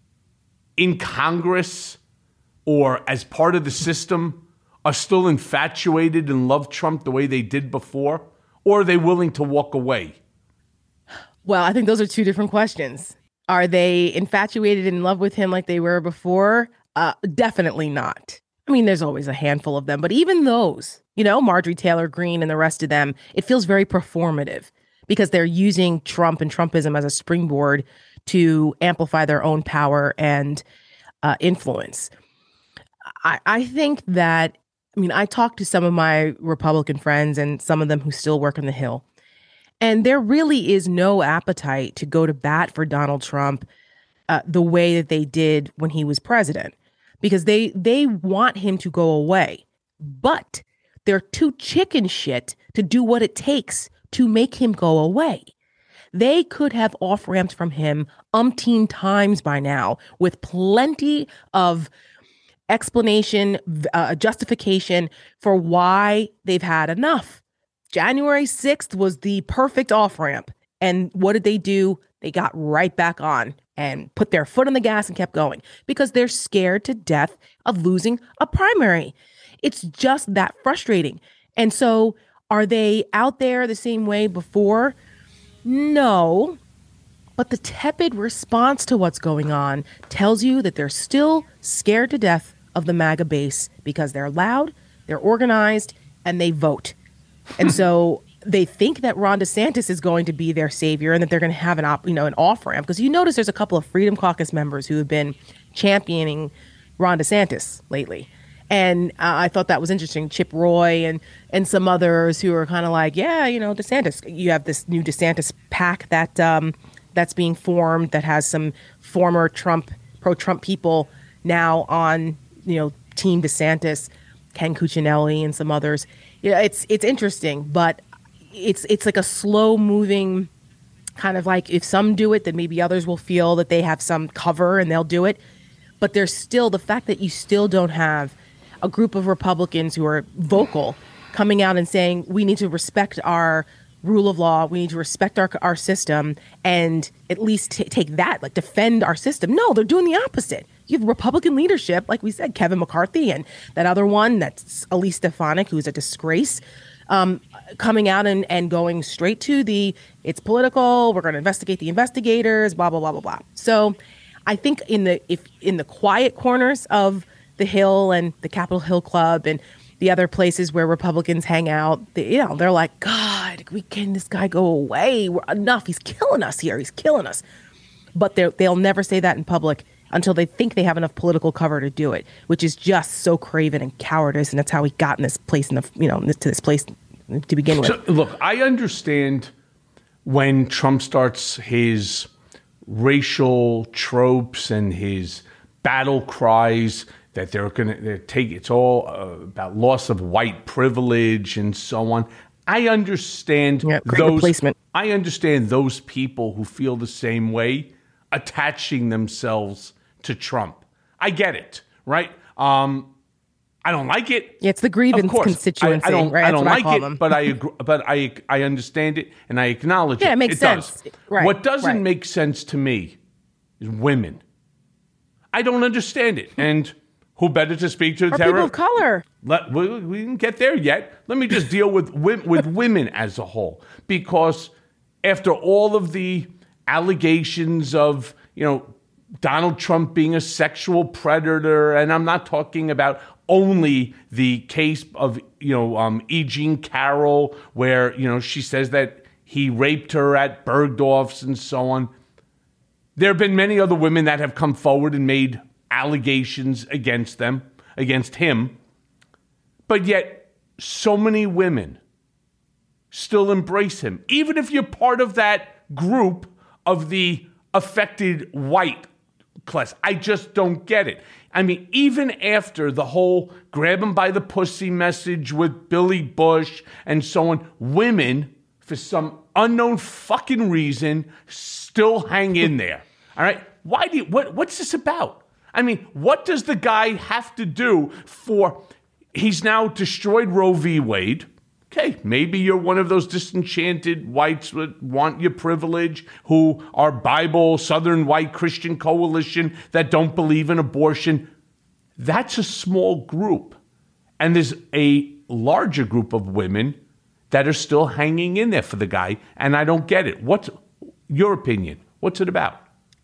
in Congress or as part of the system are still infatuated and love Trump the way they did before? Or are they willing to walk away? Well, I think those are two different questions. Are they infatuated and in love with him like they were before? Uh, definitely not. I mean, there's always a handful of them, but even those, you know, Marjorie Taylor Greene and the rest of them, it feels very performative because they're using Trump and Trumpism as a springboard to amplify their own power and uh, influence. I, I think that, I mean, I talked to some of my Republican friends and some of them who still work on the Hill. And there really is no appetite to go to bat for Donald Trump uh, the way that they did when he was president, because they they want him to go away. But they're too chicken shit to do what it takes to make him go away. They could have off-ramped from him umpteen times by now with plenty of explanation, uh, justification for why they've had enough. January sixth was the perfect off-ramp. And what did they do? They got right back on and put their foot on the gas and kept going because they're scared to death of losing a primary. It's just that frustrating. And so are they out there the same way before? No. But the tepid response to what's going on tells you that they're still scared to death of the MAGA base because they're loud, they're organized, and they vote. And so they think that Ron DeSantis is going to be their savior and that they're going to have an op, you know, an off ramp. Because you notice there's a couple of Freedom Caucus members who have been championing Ron DeSantis lately. And uh, I thought that was interesting. Chip Roy and and some others who are kind of like, yeah, you know, DeSantis. You have this new DeSantis PAC that um, that's being formed that has some former Trump, pro-Trump people now on, you know, Team DeSantis, Ken Cuccinelli and some others. Yeah, it's it's interesting, but it's it's like a slow moving kind of like if some do it, then maybe others will feel that they have some cover and they'll do it. But there's still the fact that you still don't have a group of Republicans who are vocal coming out and saying we need to respect our rule of law, we need to respect our our system and at least t- take that, like defend our system. No, they're doing the opposite. You have Republican leadership, like we said, Kevin McCarthy and that other one, that's Elise Stefanik, who's a disgrace, um, coming out and, and going straight to the, it's political, we're going to investigate the investigators, blah, blah, blah, blah, blah. So I think in the if in the quiet corners of the Hill and the Capitol Hill Club and the other places where Republicans hang out, they, you know, they're like, God, we can this guy go away? We're, enough. He's killing us here. He's killing us. But they'll never say that in public until they think they have enough political cover to do it, which is just so craven and cowardice. And that's how we got in this place, in the you know, to this place to begin with. So, look, I understand when Trump starts his racial tropes and his battle cries that they're going to take, it's all uh, about loss of white privilege and so on. I understand yeah, those. Replacement. I understand those people who feel the same way attaching themselves to Trump. I get it, right? Um, I don't like it. Yeah, it's the grievance constituency, I, I don't, right? I don't That's like I it, them. but I agree, but I I understand it and I acknowledge yeah, it. it makes it sense. Does. Right, what doesn't right. make sense to me is women. I don't understand it, and Who better to speak to, Or Tara? people of color. Let, we, we didn't get there yet. Let me just deal with with women as a whole, because after all of the allegations of, you know, Donald Trump being a sexual predator, and I'm not talking about only the case of, you know, um, E. Jean Carroll, where, you know, she says that he raped her at Bergdorf's and so on. There have been many other women that have come forward and made allegations against them, against him. But yet, so many women still embrace him. Even if you're part of that group of the affected white class. I just don't get it. I mean, even after the whole grab him by the pussy message with Billy Bush and so on, women, for some unknown fucking reason, still hang in there. All right? Why do you, what, what's this about? I mean, what does the guy have to do for, he's now destroyed Roe v. Wade. Okay, maybe you're one of those disenchanted whites that want your privilege, who are Bible, Southern White Christian Coalition that don't believe in abortion. That's a small group. And there's a larger group of women that are still hanging in there for the guy, and I don't get it. What's your opinion? What's it about?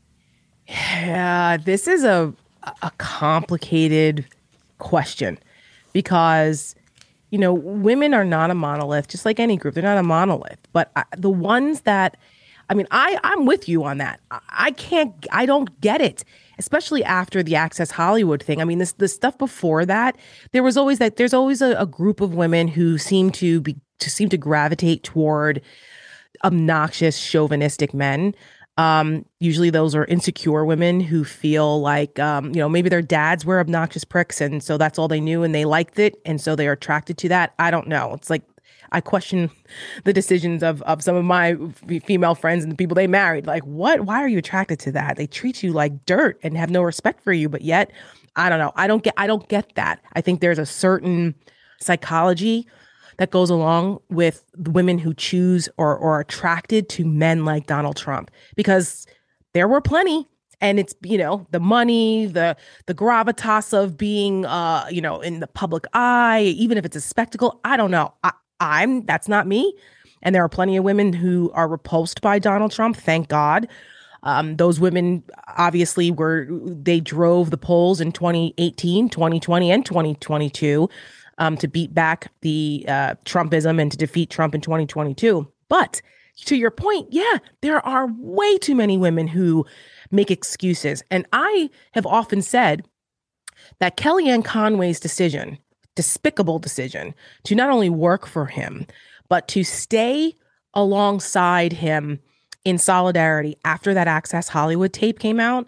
Yeah, this is a a complicated question because, you know, women are not a monolith, just like any group. They're not a monolith. But I, the ones that, I mean, I, I'm with you on that. I, I can't, I don't get it, especially after the Access Hollywood thing. I mean, this the stuff before that, there was always that, there's always a, a group of women who seem to be, to seem to gravitate toward obnoxious, chauvinistic men. Um, usually those are insecure women who feel like, um, you know, maybe their dads were obnoxious pricks and so that's all they knew and they liked it. And so they are attracted to that. I don't know. It's like, I question the decisions of, of some of my f- female friends and the people they married. Like, what? Why are you attracted to that? They treat you like dirt and have no respect for you. But yet, I don't know. I don't get, I don't get that. I think there's a certain psychology that goes along with the women who choose or, or are attracted to men like Donald Trump, because there were plenty. And it's, you know, the money, the the gravitas of being, uh, you know, in the public eye, even if it's a spectacle. I don't know. I, I'm that's not me. And there are plenty of women who are repulsed by Donald Trump. Thank God. Um, those women obviously were, they drove the polls in twenty eighteen, twenty twenty, and twenty twenty-two. Um, to beat back the uh, Trumpism and to defeat Trump in twenty twenty-two. But to your point, yeah, there are way too many women who make excuses. And I have often said that Kellyanne Conway's decision, despicable decision, to not only work for him, but to stay alongside him in solidarity after that Access Hollywood tape came out,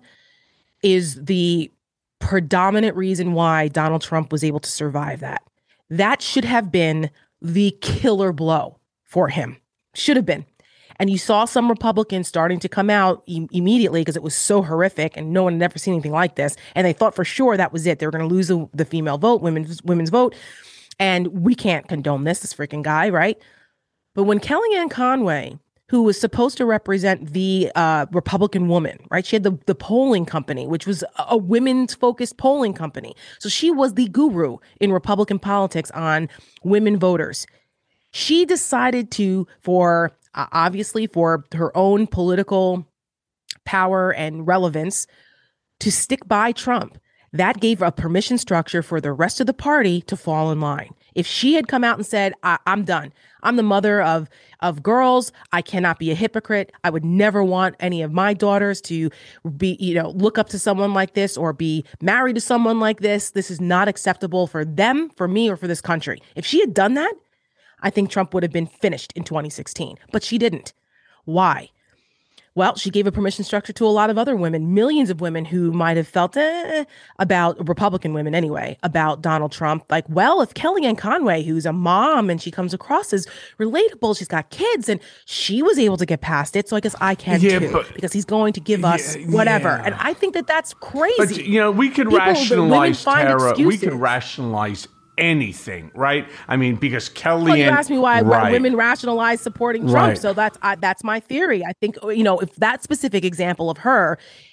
is the predominant reason why Donald Trump was able to survive that. That should have been the killer blow for him. Should have been. And you saw some Republicans starting to come out e- immediately because it was so horrific and no one had ever seen anything like this. And they thought for sure that was it. They were going to lose the, the female vote, women's, women's vote. And we can't condone this, this freaking guy, right? But when Kellyanne Conway, who was supposed to represent the uh, Republican woman, right? She had the, the polling company, which was a women's focused polling company. So she was the guru in Republican politics on women voters. She decided to, for uh, obviously for her own political power and relevance, to stick by Trump. That gave a permission structure for the rest of the party to fall in line. If she had come out and said, I- I'm done. I'm the mother of, of girls. I cannot be a hypocrite. I would never want any of my daughters to be, you know, look up to someone like this or be married to someone like this. This is not acceptable for them, for me, or for this country. If she had done that, I think Trump would have been finished in twenty sixteen. But she didn't. Why? Well, she gave a permission structure to a lot of other women, millions of women who might have felt eh, about Republican women anyway, about Donald Trump. Like, well, if Kellyanne Conway, who's a mom and she comes across as relatable, she's got kids and she was able to get past it. So I guess I can yeah, too, but, because he's going to give us yeah, whatever. Yeah. And I think that that's crazy. But, you know, we could People, rationalize, Tara, we could rationalize anything, right? I mean, because Kellyanne... Well, you asked me why, right. why women rationalize supporting Trump, right. so that's I, that's my theory. I think, you know, if that specific example of her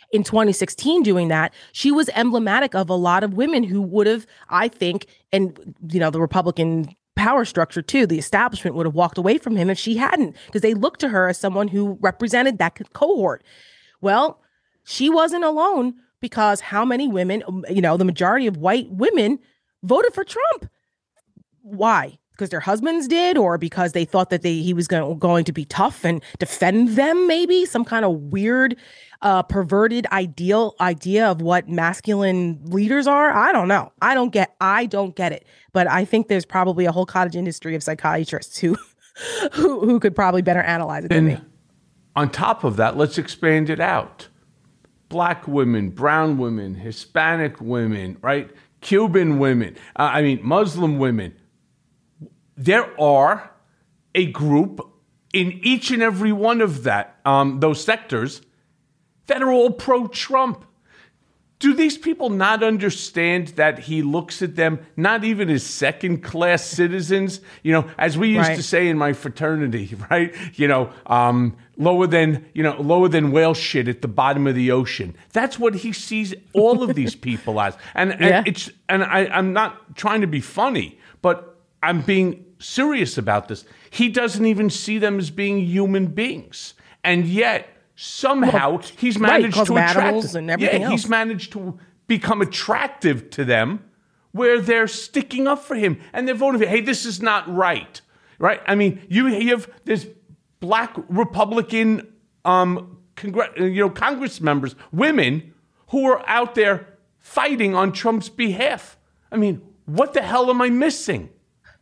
in twenty sixteen doing that, she was emblematic of a lot of women who would have, I think, and, you know, the Republican power structure too, the establishment would have walked away from him if she hadn't, because they looked to her as someone who represented that cohort. Well, she wasn't alone, because how many women, you know, the majority of white women voted for Trump. Why? Because their husbands did, or because they thought that they he was going, going to be tough and defend them, maybe? Some kind of weird, uh, perverted ideal idea of what masculine leaders are? I don't know. I don't get I don't get it. But I think there's probably a whole cottage industry of psychiatrists who who, who could probably better analyze it than me. On top of that, let's expand it out. Black women, brown women, Hispanic women, right? Cuban women, uh, I mean, Muslim women. There are a group in each and every one of that um, those sectors that are all pro-Trump. Do these people not understand that he looks at them not even as second-class citizens? You know, as we used right. to say in my fraternity, right? You know, um, lower than you know, lower than whale shit at the bottom of the ocean. That's what he sees all of these people as. And, and yeah. it's and I, I'm not trying to be funny, but I'm being serious about this. He doesn't even see them as being human beings, and yet somehow well, he's managed right, to attract and everything yeah, else. he's managed to become attractive to them, where they're sticking up for him and they're voting for him. Hey, this is not right, right? I mean, you have this black Republican, um, congr- you know, Congress members, women who are out there fighting on Trump's behalf. I mean, what the hell am I missing?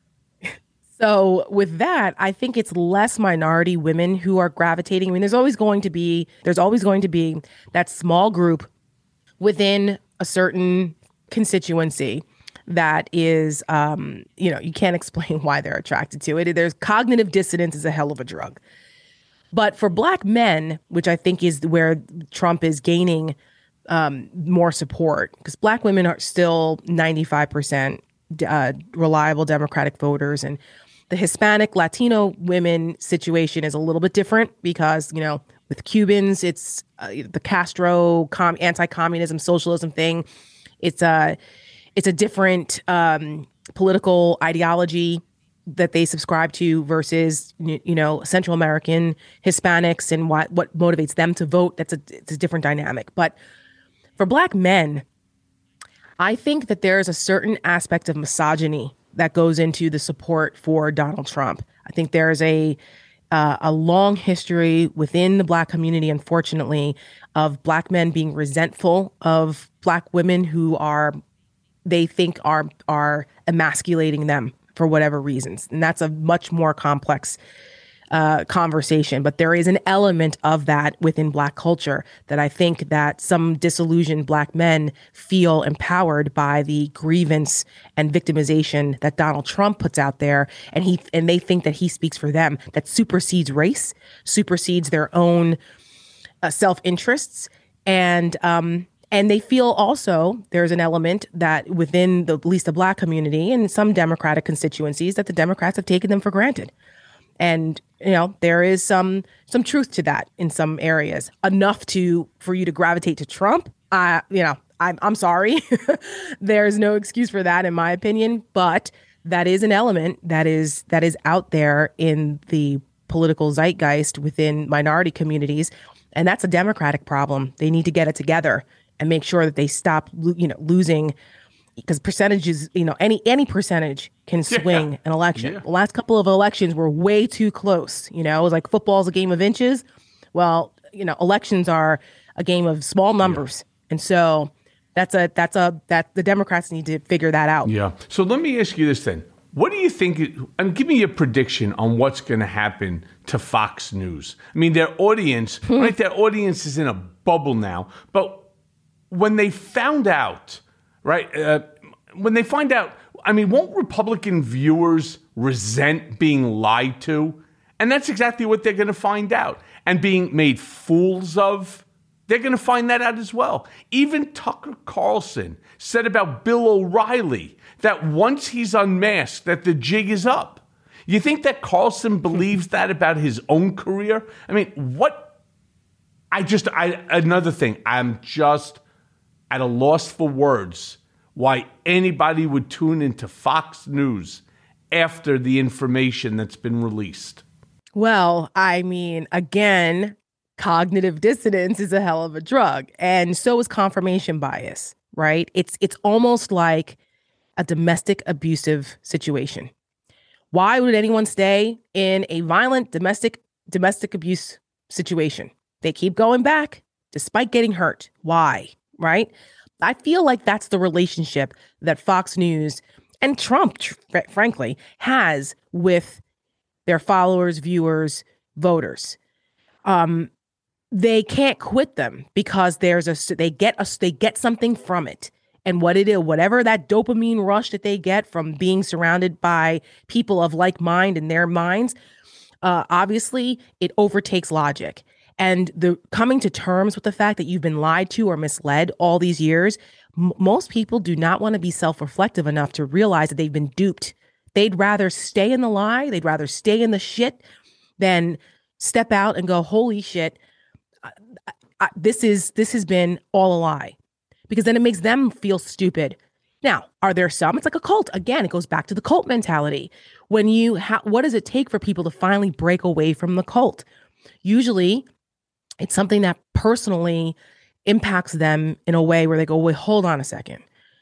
So with that, I think it's less minority women who are gravitating. I mean, there's always going to be, there's always going to be that small group within a certain constituency that is, um, you know, you can't explain why they're attracted to it. There's cognitive dissonance is a hell of a drug. But for black men, which I think is where Trump is gaining um, more support, because black women are still ninety-five percent uh, reliable Democratic voters, and the Hispanic Latino women situation is a little bit different because, you know, with Cubans, it's uh, the Castro com- anti-communism socialism thing. It's a, it's a different um, political ideology that they subscribe to versus, you know, Central American Hispanics and what, what motivates them to vote. That's a, it's a different dynamic. But for black men, I think that there's a certain aspect of misogyny that goes into the support for Donald Trump. I think there's a uh, a long history within the black community, unfortunately, of black men being resentful of black women who are, they think are are emasculating them for whatever reasons. And that's a much more complex uh, conversation. But there is an element of that within black culture that I think that some disillusioned black men feel empowered by the grievance and victimization that Donald Trump puts out there. And he and they think that he speaks for them, that supersedes race, supersedes their own uh, self-interests. And um, and they feel also there's an element that within the, at least the black community and some Democratic constituencies that the Democrats have taken them for granted. And, you know, there is some some truth to that in some areas, enough to for you to gravitate to Trump. Uh, you know, I'm I'm sorry. There's no excuse for that, in my opinion. But that is an element that is that is out there in the political zeitgeist within minority communities. And that's a Democratic problem. They need to get it together and make sure that they stop, you know, losing, because percentages, you know, any any percentage can swing yeah. an election. Yeah. The last couple of elections were way too close. You know, it was like football's a game of inches. Well, you know, elections are a game of small numbers. Yeah. And so that's a that's a that the Democrats need to figure that out. Yeah. So let me ask you this then. What do you think, and give me a prediction on what's going to happen to Fox News? I mean, their audience, right? Their audience is in a bubble now. But when they found out, right, uh, when they find out, I mean, won't Republican viewers resent being lied to? And that's exactly what they're going to find out. And being made fools of, they're going to find that out as well. Even Tucker Carlson said about Bill O'Reilly that once he's unmasked, that the jig is up. You think that Carlson believes that about his own career? I mean, what I just, I another thing, I'm just at a loss for words why anybody would tune into Fox News after the information that's been released. Well, I mean, again, cognitive dissonance is a hell of a drug, and so is confirmation bias, right? It's it's almost like a domestic abusive situation. Why would anyone stay in a violent domestic domestic abuse situation? They keep going back despite getting hurt. Why? Right? I feel like that's the relationship that Fox News and Trump, tr- frankly, has with their followers, viewers, voters. Um, they can't quit them because there's a they get a they get something from it. And what it is, whatever that dopamine rush that they get from being surrounded by people of like mind in their minds, uh, obviously it overtakes logic. And the coming to terms with the fact that you've been lied to or misled all these years, m- most people do not want to be self-reflective enough to realize that they've been duped. They'd rather stay in the lie, they'd rather stay in the shit than step out and go, holy shit, I, I, this is this has been all a lie. Because then it makes them feel stupid. Now, are there some? It's like a cult. Again, it goes back to the cult mentality. When you, ha- what does it take for people to finally break away from the cult? Usually, it's something that personally impacts them in a way where they go, wait, hold on a second.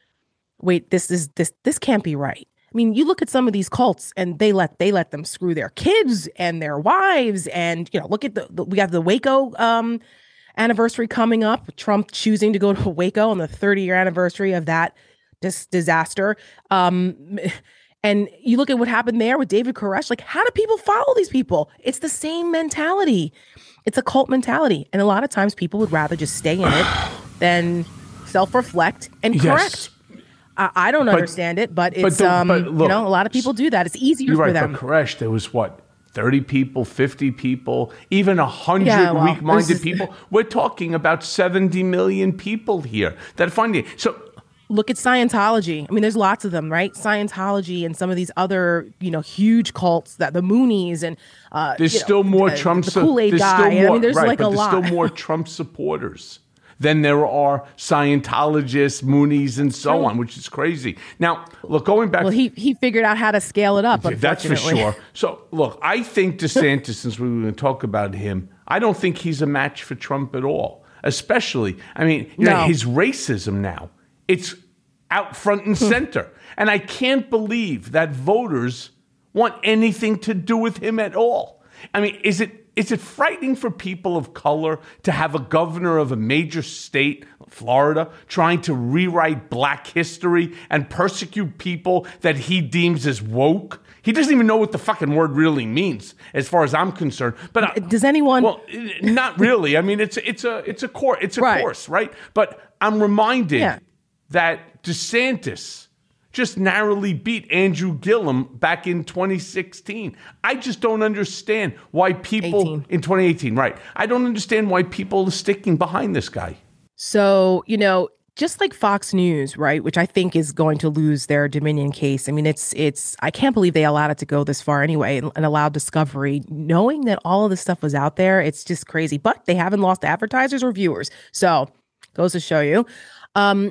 Wait, this is this this can't be right. I mean, you look at some of these cults and they let they let them screw their kids and their wives. And, you know, look at the, the we have the Waco um, anniversary coming up. Trump choosing to go to Waco on the thirty year anniversary of that dis- disaster. Um, and you look at what happened there with David Koresh. Like, how do people follow these people? It's the same mentality. It's a cult mentality. And a lot of times people would rather just stay in it than self-reflect and correct. Yes. I, I don't but, understand it, but it's, but the, um, but look, you know, a lot of people do that. It's easier you're for right, them. But Koresh, there was what, thirty people, fifty people, even one hundred yeah, well, weak-minded is, people? We're talking about seventy million people here that find it. So look at Scientology. I mean, there's lots of them, right? Scientology and some of these other, you know, huge cults, that the Moonies and uh, there's you still know, more the, Trump. the Kool-Aid there's guy. Still more, I mean, there's right, like but a there's lot. still more Trump supporters than there are Scientologists, Moonies, and so on, which is crazy. Now, look, going back. Well, he he figured out how to scale it up. That's for sure. So, look, I think DeSantis, since we were going to talk about him, I don't think he's a match for Trump at all. Especially, I mean, you no. know, his racism now, it's out front and center. And I can't believe that voters want anything to do with him at all. I mean, is it is it frightening for people of color to have a governor of a major state, Florida, trying to rewrite black history and persecute people that he deems as woke? He doesn't even know what the fucking word really means, as far as I'm concerned. But does anyone? Well, not really. I mean, it's it's a it's a course. It's a right. course, right? But I'm reminded yeah. that DeSantis just narrowly beat Andrew Gillum back in twenty sixteen. I just don't understand why people eighteen in twenty eighteen, right? I don't understand why people are sticking behind this guy. So, you know, just like Fox News, right, which I think is going to lose their Dominion case. I mean, it's it's I can't believe they allowed it to go this far anyway and, and allowed Discovery, knowing that all of this stuff was out there. It's just crazy. But they haven't lost advertisers or viewers. So goes to show you. Um,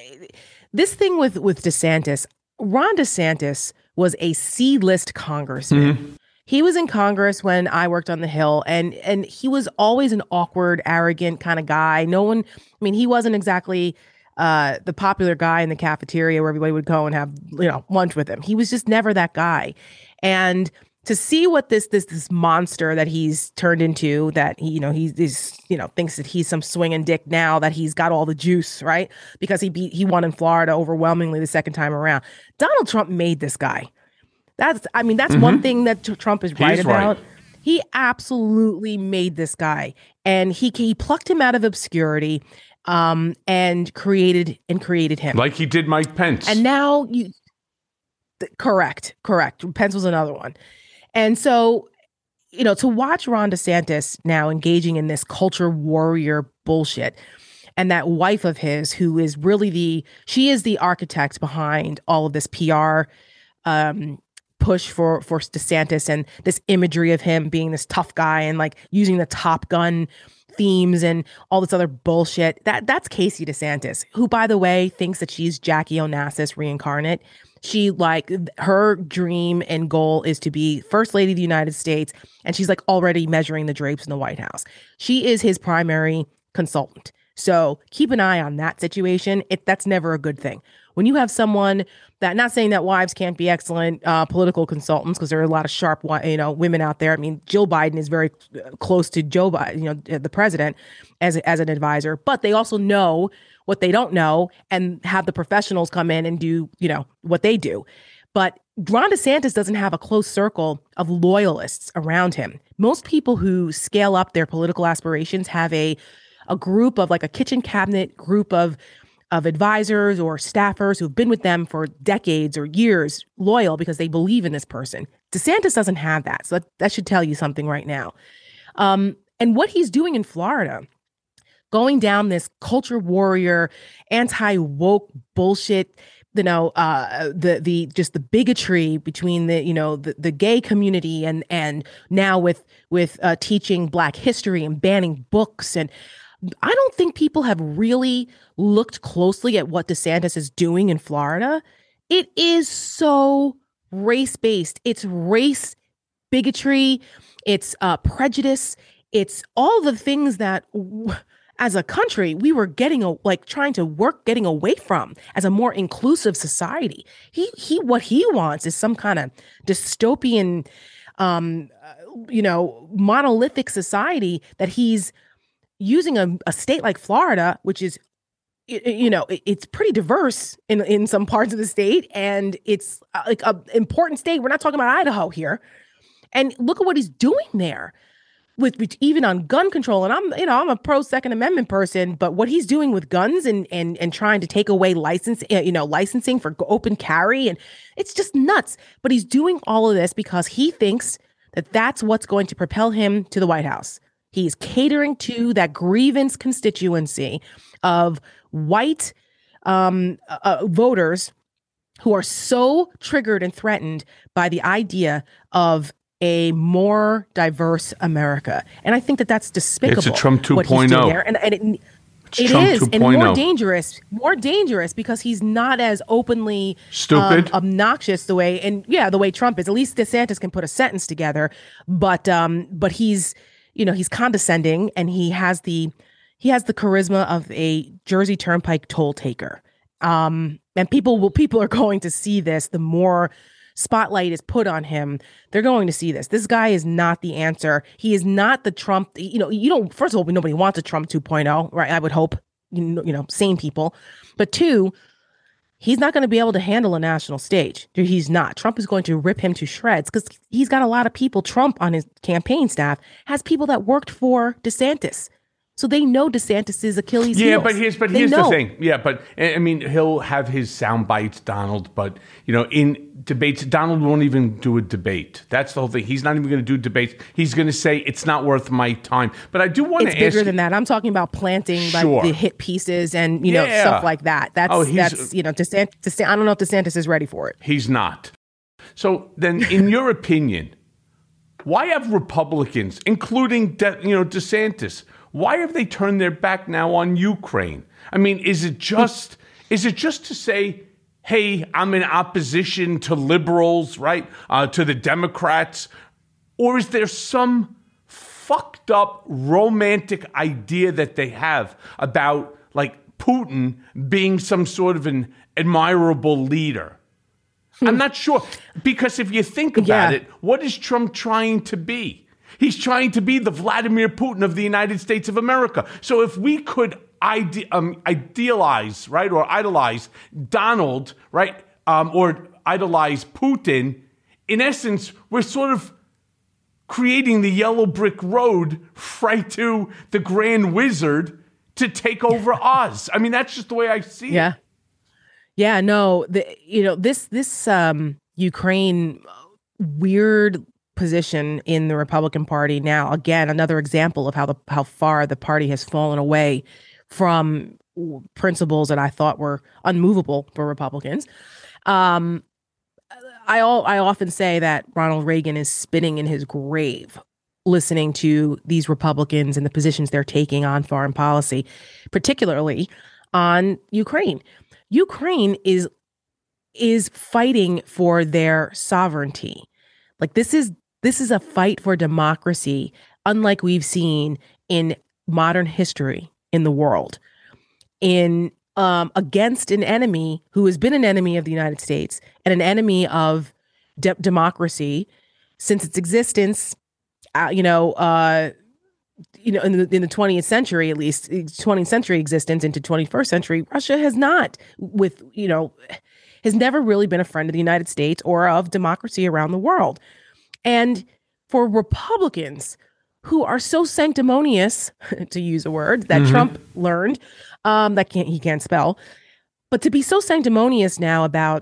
this thing with, with DeSantis, Ron DeSantis was a C-list congressman. Mm-hmm. He was in Congress when I worked on the Hill, and and he was always an awkward, arrogant kind of guy. No one, I mean, he wasn't exactly uh, the popular guy in the cafeteria where everybody would go and have, you know, lunch with him. He was just never that guy. And to see what this this this monster that he's turned into, that he, you know, he's, he's you know, thinks that he's some swinging dick now, that he's got all the juice, right? Because he beat he won in Florida overwhelmingly the second time around. Donald Trump made this guy. That's, I mean, that's mm-hmm. one thing that t- Trump is right He's about. Right. He absolutely made this guy, and he he plucked him out of obscurity, um, and created and created him like he did Mike Pence. And now you, th- correct, correct. Pence was another one, and so you know to watch Ron DeSantis now engaging in this culture warrior bullshit. And that wife of his, who is really the she is the architect behind all of this P R. Um, push for for DeSantis and this imagery of him being this tough guy and like using the Top Gun themes and all this other bullshit. That that's Casey DeSantis, who, by the way, thinks that she's Jackie Onassis reincarnate. She like her dream and goal is to be First Lady of the United States, and she's like already measuring the drapes in the White House. She is his primary consultant. So keep an eye on that situation. It that's never a good thing. When you have someone that, not saying that wives can't be excellent uh, political consultants, because there are a lot of sharp, you know, women out there. I mean, Jill Biden is very close to Joe Biden, you know, the president as as an advisor, but they also know what they don't know and have the professionals come in and do, you know, what they do. But Ron DeSantis doesn't have a close circle of loyalists around him. Most people who scale up their political aspirations have a a group of like a kitchen cabinet group of of advisors or staffers who've been with them for decades or years, loyal because they believe in this person. DeSantis doesn't have that. So that, that should tell you something right now. Um, and what he's doing in Florida, going down this culture warrior, anti-woke bullshit, you know, uh, the the just the bigotry between the, you know, the, the gay community and and now with with uh, teaching Black history and banning books. And I don't think people have really looked closely at what DeSantis is doing in Florida. It is so race-based. It's race bigotry. It's uh, prejudice. It's all the things that, w- as a country, we were getting a, like trying to work getting away from as a more inclusive society. He he, what he wants is some kind of dystopian, um, uh, you know, monolithic society that he's using a, a state like Florida, which is, you know, it's pretty diverse in, in some parts of the state, and it's like an important state. We're not talking about Idaho here. And look at what he's doing there with, with even on gun control. And I'm, you know, I'm a pro Second Amendment person, but what he's doing with guns and and and trying to take away license, you know, licensing for open carry, and it's just nuts. But he's doing all of this because he thinks that that's what's going to propel him to the White House. He's catering to that grievance constituency of white um, uh, voters who are so triggered and threatened by the idea of a more diverse America. And I think that that's despicable. It's a Trump two point oh. What he's doing there. And, and it, it is, and more dangerous, more dangerous because he's not as openly stupid, um, obnoxious the way, and yeah, the way Trump is. At least DeSantis can put a sentence together, but um, but he's, you know, he's condescending, and he has the he has the charisma of a Jersey Turnpike toll taker. Um, and people will people are going to see this. The more spotlight is put on him, they're going to see this. This guy is not the answer. He is not the Trump. You know, you don't. First of all, nobody wants a Trump two point oh, right? I would hope. You know, you know, sane people. But two, he's not going to be able to handle a national stage. He's not. Trump is going to rip him to shreds because he's got a lot of people. Trump on his campaign staff has people that worked for DeSantis. So they know DeSantis is Achilles' yeah, heels. but here's but they here's know. the thing. Yeah, but I mean, he'll have his sound bites, Donald. But you know, in debates, Donald won't even do a debate. That's the whole thing. He's not even going to do debates. He's going to say it's not worth my time. But I do want to It's ask. bigger than that. I'm talking about planting Sure. like the hit pieces and you know Yeah. stuff like that. That's Oh, he's- that's you know DeSantis, DeSantis. I don't know if DeSantis is ready for it. He's not. So then, in your opinion, why have Republicans, including De, you know DeSantis, why have they turned their back now on Ukraine? I mean, is it just is it just to say, hey, I'm in opposition to liberals, right? Uh, to the Democrats, or is there some fucked up romantic idea that they have about like Putin being some sort of an admirable leader? I'm not sure, because if you think about Yeah. it, what is Trump trying to be? He's trying to be the Vladimir Putin of the United States of America. So if we could ide- um, idealize, right, or idolize Donald, right, um, or idolize Putin, in essence, we're sort of creating the yellow brick road right to the Grand Wizard to take over Oz. I mean, that's just the way I see Yeah. it. Yeah, no, the you know this this um, Ukraine weird position in the Republican Party now. Again, another example of how the how far the party has fallen away from principles that I thought were unmovable for Republicans. Um, I all I often say that Ronald Reagan is spinning in his grave listening to these Republicans and the positions they're taking on foreign policy, particularly on Ukraine. Ukraine is is fighting for their sovereignty. Like this is this is a fight for democracy, unlike we've seen in modern history in the world. In um, against an enemy who has been an enemy of the United States and an enemy of de- democracy since its existence. Uh, you know, uh, you know, in the in the twentieth century, at least twentieth century existence into twenty-first century, Russia has not, with you know, has never really been a friend of the United States or of democracy around the world. And for Republicans who are so sanctimonious, to use a word that mm-hmm. Trump learned, um, that can't he can't spell, but to be so sanctimonious now about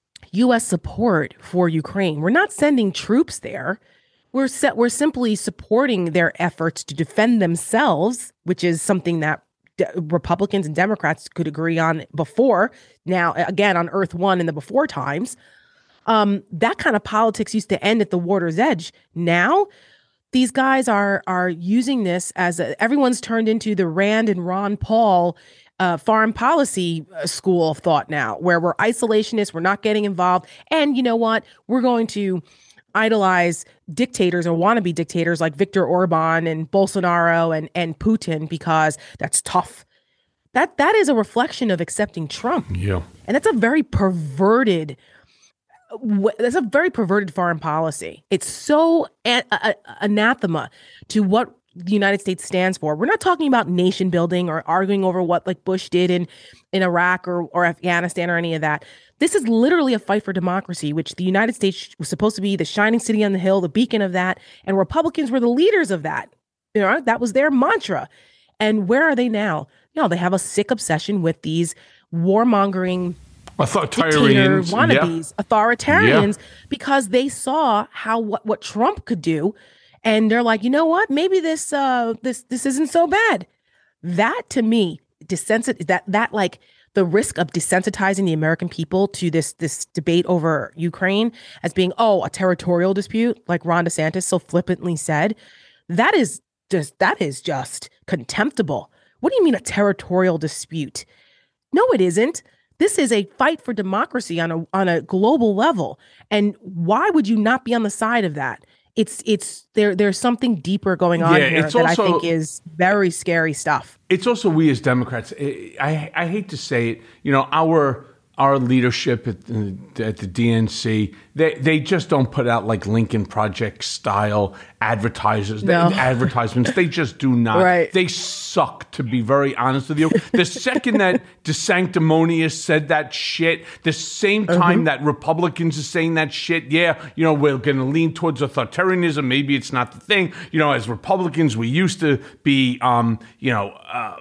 U S support for Ukraine, we're not sending troops there. We're set, we're simply supporting their efforts to defend themselves, which is something that de- Republicans and Democrats could agree on before. Now, again, on Earth One in the before times, um, that kind of politics used to end at the water's edge. Now, these guys are are using this as a, everyone's turned into the Rand and Ron Paul uh, foreign policy school of thought now, where we're isolationists, we're not getting involved, and you know what, we're going to idolize dictators or wannabe dictators like Viktor Orban and Bolsonaro and, and Putin because that's tough. That that is a reflection of accepting Trump. Yeah. And that's a very perverted, that's a very perverted foreign policy. It's so a- a- anathema to what the United States stands for. We're not talking about nation building or arguing over what like Bush did in, in Iraq or, or Afghanistan or any of that. This is literally a fight for democracy, which the United States was supposed to be the shining city on the hill, the beacon of that. And Republicans were the leaders of that. You know, that was their mantra. And where are they now? No, they have a sick obsession with these warmongering dictator wannabes, yeah. authoritarians, yeah. because they saw how what, what Trump could do. And they're like, you know what? Maybe this uh, this this isn't so bad. That to me, desensit that that like the risk of desensitizing the American people to this this debate over Ukraine as being, oh, a territorial dispute, like Ron DeSantis so flippantly said, that is just that is just contemptible. What do you mean a territorial dispute? No, it isn't. This is a fight for democracy on a on a global level. And why would you not be on the side of that? It's it's there. There's something deeper going on yeah, here that also, I think is very scary stuff. It's also we as Democrats. I I hate to say it. You know, our our leadership at the, at the D N C, they they just don't put out like Lincoln Project style advertisers, no. they, advertisements. They just do not. Right. They suck, to be very honest with you. The second that DeSanctimonious said that shit, the same time mm-hmm. that Republicans are saying that shit, yeah, you know, we're going to lean towards authoritarianism. Maybe it's not the thing. You know, as Republicans, we used to be, um, you know, uh,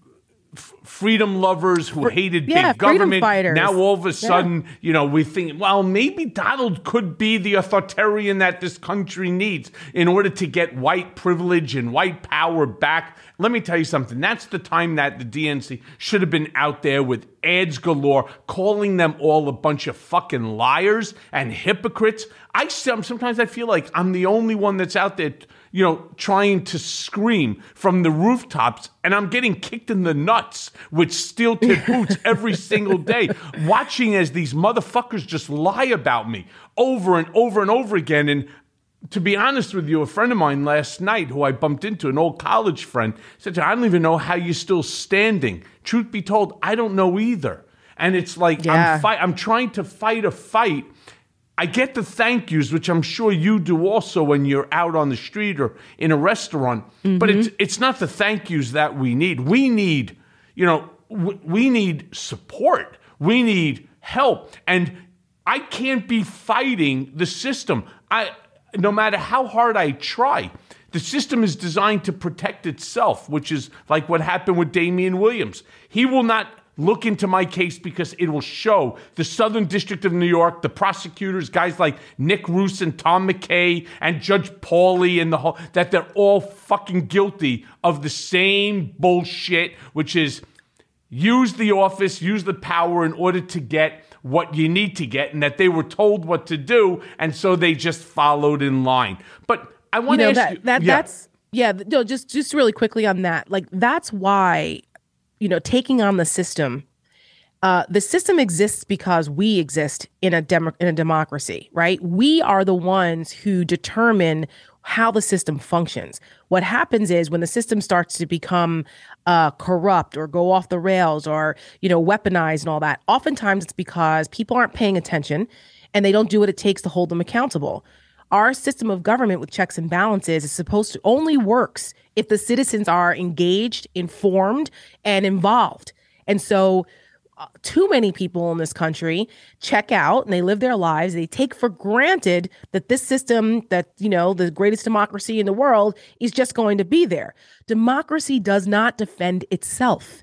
freedom lovers who hated yeah, big government. Fighters. Now all of a sudden, yeah. you know, we think, well, maybe Donald could be the authoritarian that this country needs in order to get white privilege and white power back. Let me tell you something. That's the time that the D N C should have been out there with ads galore, calling them all a bunch of fucking liars and hypocrites. I sometimes I feel like I'm the only one that's out there, you know, trying to scream from the rooftops, and I'm getting kicked in the nuts with steel-tipped boots every single day, watching as these motherfuckers just lie about me over and over and over again. And to be honest with you, a friend of mine last night who I bumped into, an old college friend, said to me, I don't even know how you're still standing. Truth be told, I don't know either. And it's like, yeah. I'm, fi- I'm trying to fight a fight. I get the thank yous, which I'm sure you do also when you're out on the street or in a restaurant. Mm-hmm. But it's it's not the thank yous that we need. We need, you know, w- we need support. We need help. And I can't be fighting the system. I no matter how hard I try. The system is designed to protect itself, which is like what happened with Damian Williams. He will not look into my case because it will show the Southern District of New York, the prosecutors, guys like Nick Roos and Tom McKay and Judge Pauly and the whole, that they're all fucking guilty of the same bullshit, which is use the office, use the power in order to get what you need to get and that they were told what to do, and so they just followed in line. But I want you know, to ask that, you... that yeah. That's, yeah, no, just, just really quickly on that. Like, that's why, you know, taking on the system, uh, the system exists because we exist in a demo- in a democracy, right? We are the ones who determine how the system functions. What happens is when the system starts to become uh, corrupt or go off the rails or, you know, weaponized and all that, oftentimes it's because people aren't paying attention and they don't do what it takes to hold them accountable. Our system of government with checks and balances is supposed to only works if the citizens are engaged, informed, and involved. And so uh, too many people in this country check out and they live their lives. They take for granted that this system, that, you know, the greatest democracy in the world, is just going to be there. Democracy does not defend itself.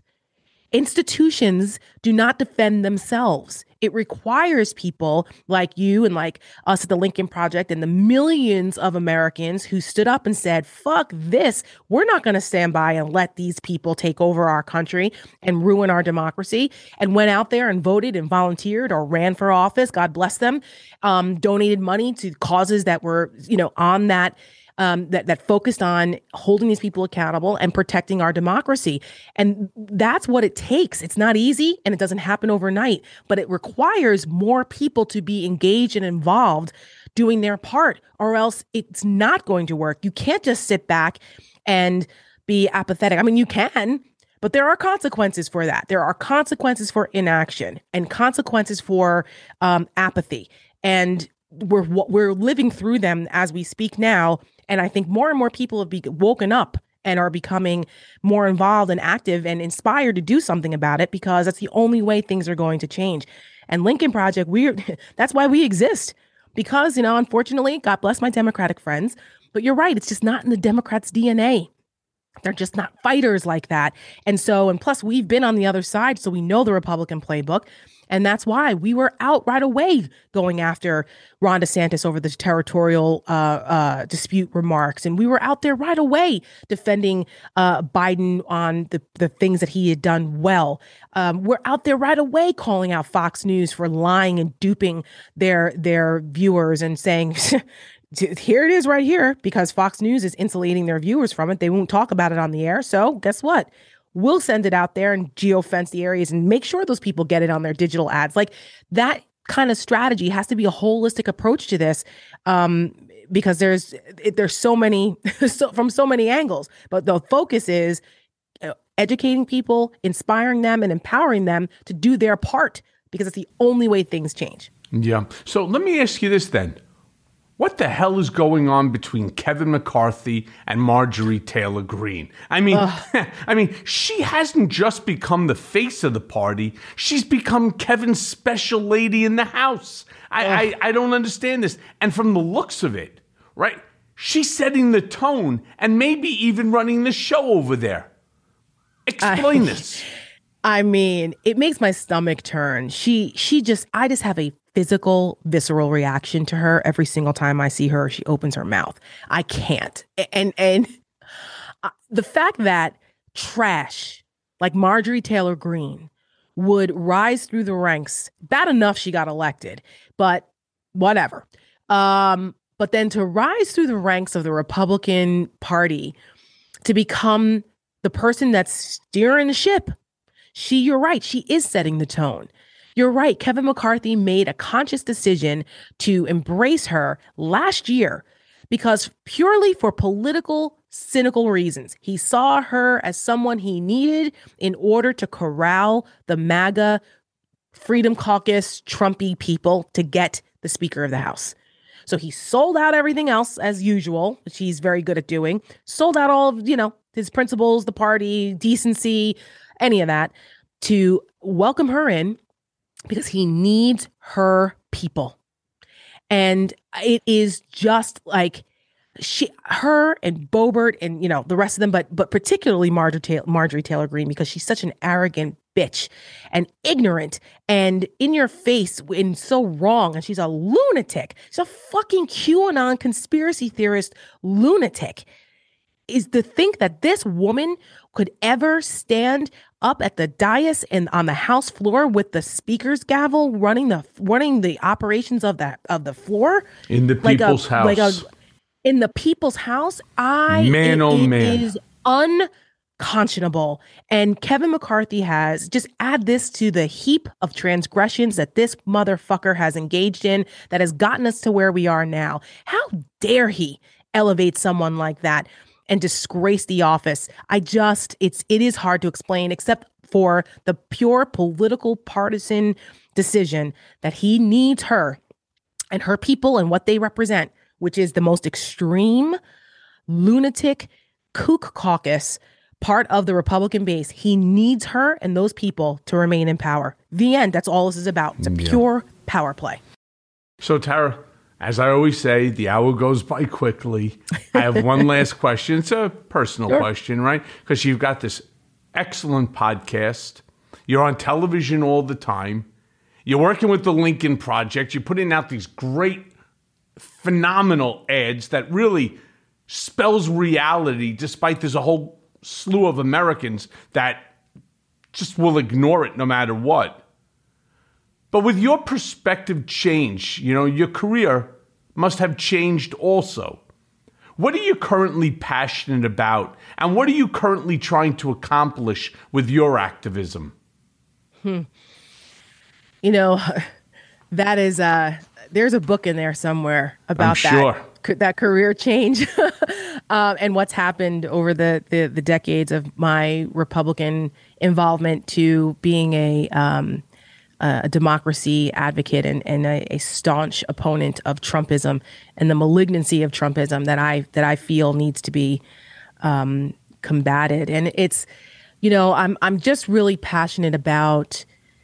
Institutions do not defend themselves. It requires people like you and like us at the Lincoln Project and the millions of Americans who stood up and said, fuck this. We're not going to stand by and let these people take over our country and ruin our democracy, and went out there and voted and volunteered or ran for office. God bless them. Um, donated money to causes that were, you know, on that Um, that, that focused on holding these people accountable and protecting our democracy. And that's what it takes. It's not easy and it doesn't happen overnight, but it requires more people to be engaged and involved doing their part, or else it's not going to work. You can't just sit back and be apathetic. I mean, you can, but there are consequences for that. There are consequences for inaction and consequences for um, apathy. And we're we're living through them as we speak now. And I think more and more people have be woken up and are becoming more involved and active and inspired to do something about it, because that's the only way things are going to change. And Lincoln Project, we're that's why we exist. Because, you know, unfortunately, God bless my Democratic friends, but you're right, it's just not in the Democrats' D N A. They're just not fighters like that. And so, and plus we've been on the other side, so we know the Republican playbook. And that's why we were out right away going after Ron DeSantis over the territorial uh, uh, dispute remarks. And we were out there right away defending uh, Biden on the, the things that he had done well. Um, we're out there right away calling out Fox News for lying and duping their, their viewers and saying, here it is right here, because Fox News is insulating their viewers from it. They won't talk about it on the air. So guess what? We'll send it out there and geofence the areas and make sure those people get it on their digital ads. Like, that kind of strategy has to be a holistic approach to this, um, because there's it, there's so many so, from so many angles. But the focus is uh, educating people, inspiring them, and empowering them to do their part, because it's the only way things change. Yeah. So let me ask you this then. What the hell is going on between Kevin McCarthy and Marjorie Taylor Greene? I mean, I mean, she hasn't just become the face of the party. She's become Kevin's special lady in the House. I, I, I don't understand this. And from the looks of it, right, she's setting the tone and maybe even running the show over there. Explain I, this. I mean, it makes my stomach turn. She, she just, I just have a physical, visceral reaction to her every single time I see her. She opens her mouth. I can't. And and the fact that trash like Marjorie Taylor Greene would rise through the ranks, bad enough she got elected, but whatever. Um, but then to rise through the ranks of the Republican Party to become the person that's steering the ship, she, you're right, she is setting the tone. You're right. Kevin McCarthy made a conscious decision to embrace her last year because purely for political, cynical reasons. He saw her as someone he needed in order to corral the MAGA, Freedom Caucus, Trumpy people to get the Speaker of the House. So he sold out everything else as usual, which he's very good at doing. Sold out all of, you know, his principles, the party, decency, any of that, to welcome her in, because he needs her people. And it is just like she, her and Boebert and, you know, the rest of them, but but particularly Marjorie Taylor, Marjorie Taylor Greene, because she's such an arrogant bitch and ignorant and in your face and so wrong. And she's a lunatic. She's a fucking QAnon conspiracy theorist lunatic. Is to think that this woman could ever stand up at the dais and on the House floor with the speaker's gavel running the running the operations of that of the floor in the like people's a, house. Like a, in the people's house, I man, it, oh it man, is unconscionable. And Kevin McCarthy has just add this to the heap of transgressions that this motherfucker has engaged in that has gotten us to where we are now. How dare he elevate someone like that and disgrace the office? I just, it's, it is hard to explain, except for the pure political partisan decision that he needs her and her people and what they represent, which is the most extreme, lunatic, kook caucus part of the Republican base. He needs her and those people to remain in power. The end. That's all this is about. It's a Yeah. pure power play. So, Tara, as I always say, the hour goes by quickly. I have one last question. It's a personal Sure. question, right? Because you've got this excellent podcast. You're on television all the time. You're working with the Lincoln Project. You're putting out these great, phenomenal ads that really spells reality, despite there's a whole slew of Americans that just will ignore it no matter what. But with your perspective change, you know, your career must have changed also. What are you currently passionate about? And what are you currently trying to accomplish with your activism? Hmm. You know, that is, uh, there's a book in there somewhere about I'm sure. that, that career change um, and what's happened over the, the, the decades of my Republican involvement to being a, um, a democracy advocate and, and a, a staunch opponent of Trumpism and the malignancy of Trumpism that I that I feel needs to be um, combated. And it's, you know, I'm I'm just really passionate about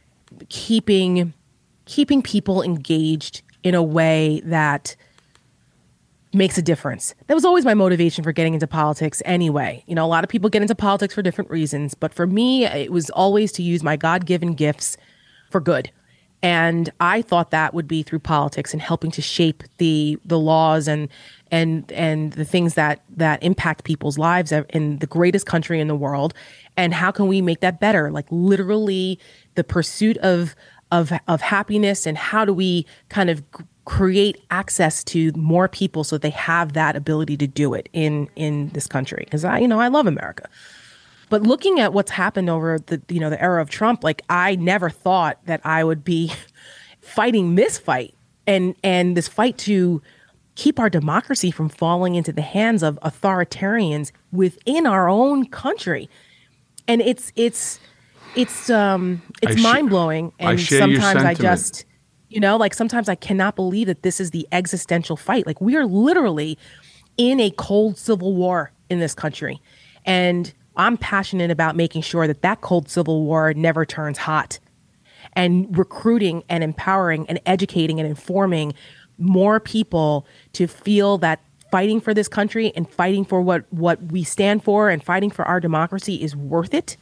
keeping keeping people engaged in a way that makes a difference. That was always my motivation for getting into politics anyway. You know, a lot of people get into politics for different reasons, but for me, it was always to use my God-given gifts for good. And I thought that would be through politics and helping to shape the the laws and and and the things that that impact people's lives in the greatest country in the world. And how can we make that better? Like literally the pursuit of of of happiness, and how do we kind of create access to more people so they have that ability to do it in in this country? Because I, you know, I love America. But looking at what's happened over the, you know, the era of Trump, like I never thought that I would be fighting this fight and and this fight to keep our democracy from falling into the hands of authoritarians within our own country. And it's it's it's um it's sh- mind blowing. And I share your sometimes I sentiment. just, you know, like sometimes I cannot believe that this is the existential fight. Like we are literally in a cold civil war in this country. And I'm passionate about making sure that that cold civil war never turns hot, and recruiting and empowering and educating and informing more people to feel that fighting for this country and fighting for what, what we stand for and fighting for our democracy is worth it,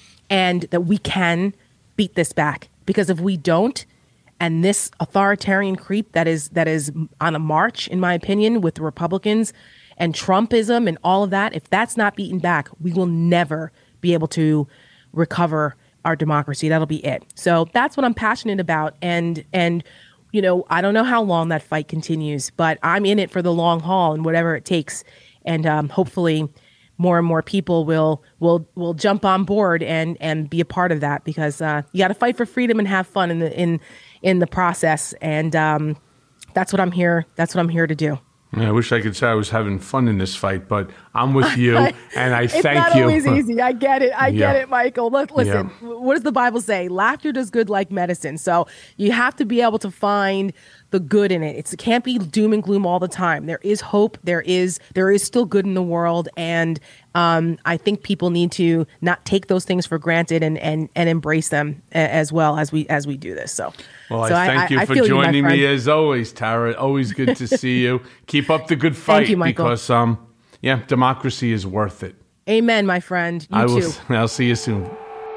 and that we can beat this back. Because if we don't, and this authoritarian creep that is that is on a march, in my opinion, with the Republicans and Trumpism and all of that, if that's not beaten back, we will never be able to recover our democracy. That'll be it. So that's what I'm passionate about. And, and you know, I don't know how long that fight continues, but I'm in it for the long haul and whatever it takes. And um, hopefully more and more people will will will jump on board and and be a part of that, because uh, you got to fight for freedom and have fun in the in in the process. And um, that's what I'm here. That's what I'm here to do. Yeah, I wish I could say I was having fun in this fight, but I'm with you, and I it's thank not you. always easy. I get it. I Yeah. get it, Michael. Look, listen, Yeah. what does the Bible say? Laughter does good like medicine. So you have to be able to find the good in it. It's, it can't be doom and gloom all the time. There is hope. There is there is still good in the world, and um, I think people need to not take those things for granted and and and embrace them a, as well as we as we do this. So, Well, so I thank you I for feel you, my joining me friend. as always, Tara. Always good to see you. Keep up the good fight, you, Michael. because um, yeah, democracy is worth it. Amen, my friend. You I too. will. I'll see you soon.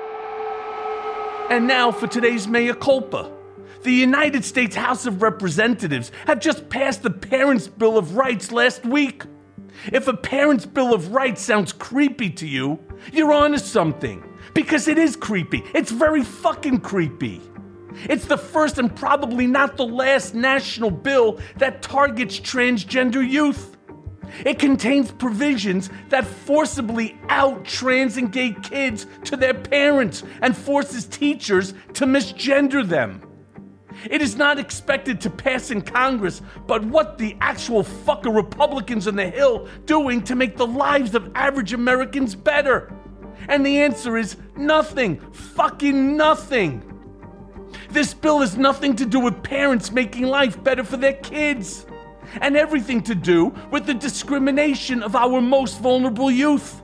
And now for today's mea culpa. The United States House of Representatives have just passed the Parents' Bill of Rights last week. If a Parents' Bill of Rights sounds creepy to you, you're onto something. Because it is creepy. It's very fucking creepy. It's the first and probably not the last national bill that targets transgender youth. It contains provisions that forcibly out trans and gay kids to their parents and forces teachers to misgender them. It is not expected to pass in Congress, but what the actual fuck are Republicans on the Hill doing to make the lives of average Americans better? And the answer is nothing. Fucking nothing. This bill has nothing to do with parents making life better for their kids, and everything to do with the discrimination of our most vulnerable youth.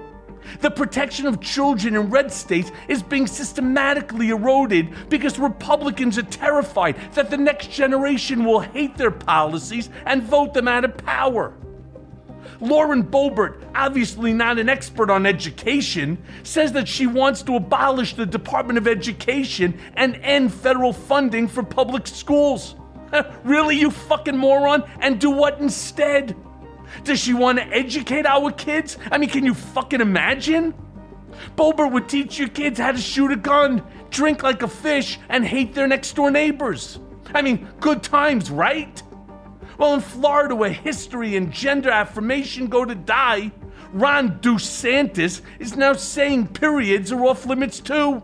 The protection of children in red states is being systematically eroded because Republicans are terrified that the next generation will hate their policies and vote them out of power. Lauren Boebert, obviously not an expert on education, says that she wants to abolish the Department of Education and end federal funding for public schools. Really, you fucking moron? And do what instead? Does she want to educate our kids? I mean, can you fucking imagine? Boebert would teach your kids how to shoot a gun, drink like a fish, and hate their next door neighbors. I mean, good times, right? Well, in Florida, where history and gender affirmation go to die, Ron DeSantis is now saying periods are off limits too.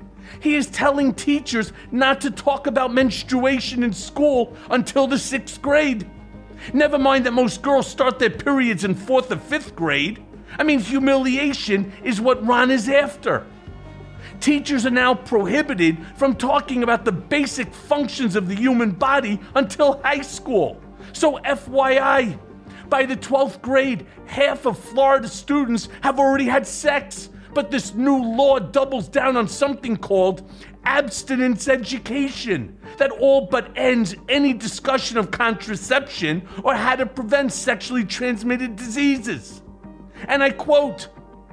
He is telling teachers not to talk about menstruation in school until the sixth grade. Never mind that most girls start their periods in fourth or fifth grade. I mean, humiliation is what Ron is after. Teachers are now prohibited from talking about the basic functions of the human body until high school. So F Y I, by the twelfth grade, half of Florida students have already had sex. But this new law doubles down on something called abstinence education that all but ends any discussion of contraception or how to prevent sexually transmitted diseases. And I quote,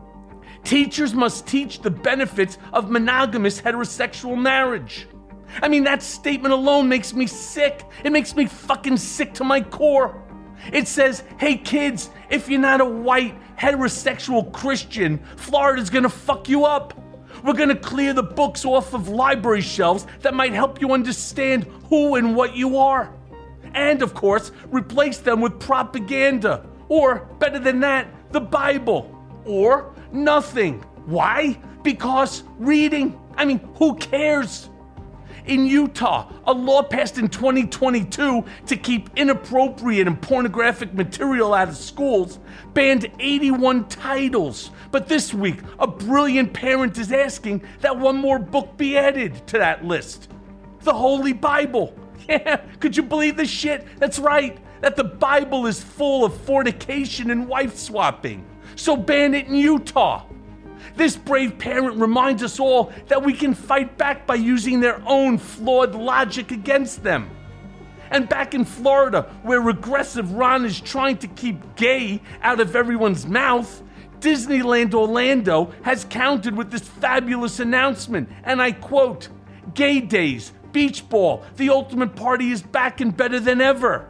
"Teachers must teach the benefits of monogamous heterosexual marriage." I mean, that statement alone makes me sick. It makes me fucking sick to my core. It says, hey kids, if you're not a white, heterosexual Christian, Florida's gonna fuck you up. We're gonna clear the books off of library shelves that might help you understand who and what you are. And of course, replace them with propaganda. Or, better than that, the Bible. Or, nothing. Why? Because reading. I mean, who cares? In Utah, a law passed in twenty twenty-two to keep inappropriate and pornographic material out of schools banned eighty-one titles. But this week, a brilliant parent is asking that one more book be added to that list. The Holy Bible. Yeah, could you believe this shit? That's right, that the Bible is full of fornication and wife swapping. So ban it in Utah. This brave parent reminds us all that we can fight back by using their own flawed logic against them. And back in Florida, where regressive Ron is trying to keep gay out of everyone's mouth, Disneyland Orlando has countered with this fabulous announcement, and I quote, "Gay Days, Beach Ball, the ultimate party is back and better than ever."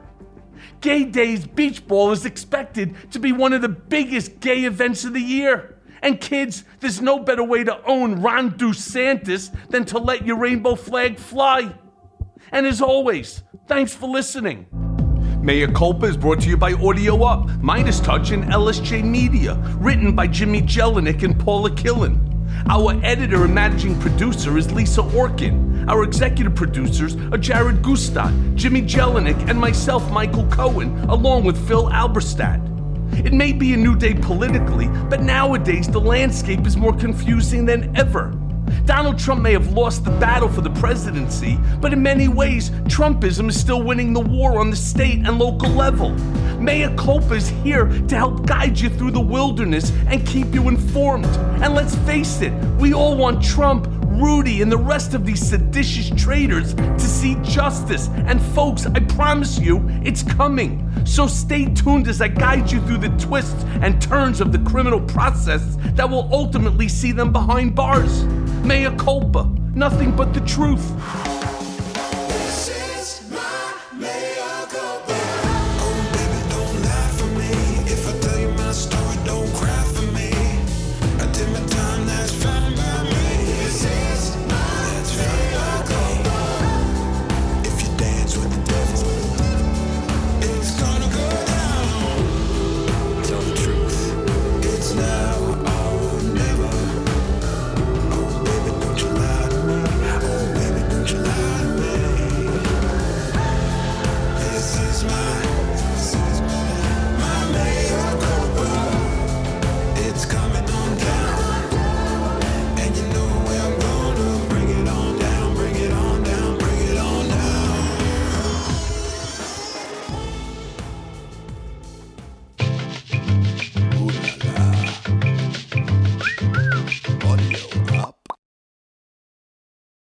Gay Days Beach Ball is expected to be one of the biggest gay events of the year. And kids, there's no better way to own Ron DeSantis than to let your rainbow flag fly. And as always, thanks for listening. Mea Culpa is brought to you by Audio Up, Midas Touch, and L S J Media, written by Jimmy Jelinek and Paula Killen. Our editor and managing producer is Lisa Orkin. Our executive producers are Jared Gustat, Jimmy Jelinek, and myself, Michael Cohen, along with Phil Alberstadt. It may be a new day politically, but nowadays the landscape is more confusing than ever. Donald Trump may have lost the battle for the presidency, but in many ways, Trumpism is still winning the war on the state and local level. Mea Culpa is here to help guide you through the wilderness and keep you informed. And let's face it, we all want Trump, Rudy, and the rest of these seditious traitors to see justice. And folks, I promise you, it's coming. So stay tuned as I guide you through the twists and turns of the criminal process that will ultimately see them behind bars. Mea Culpa, nothing but the truth.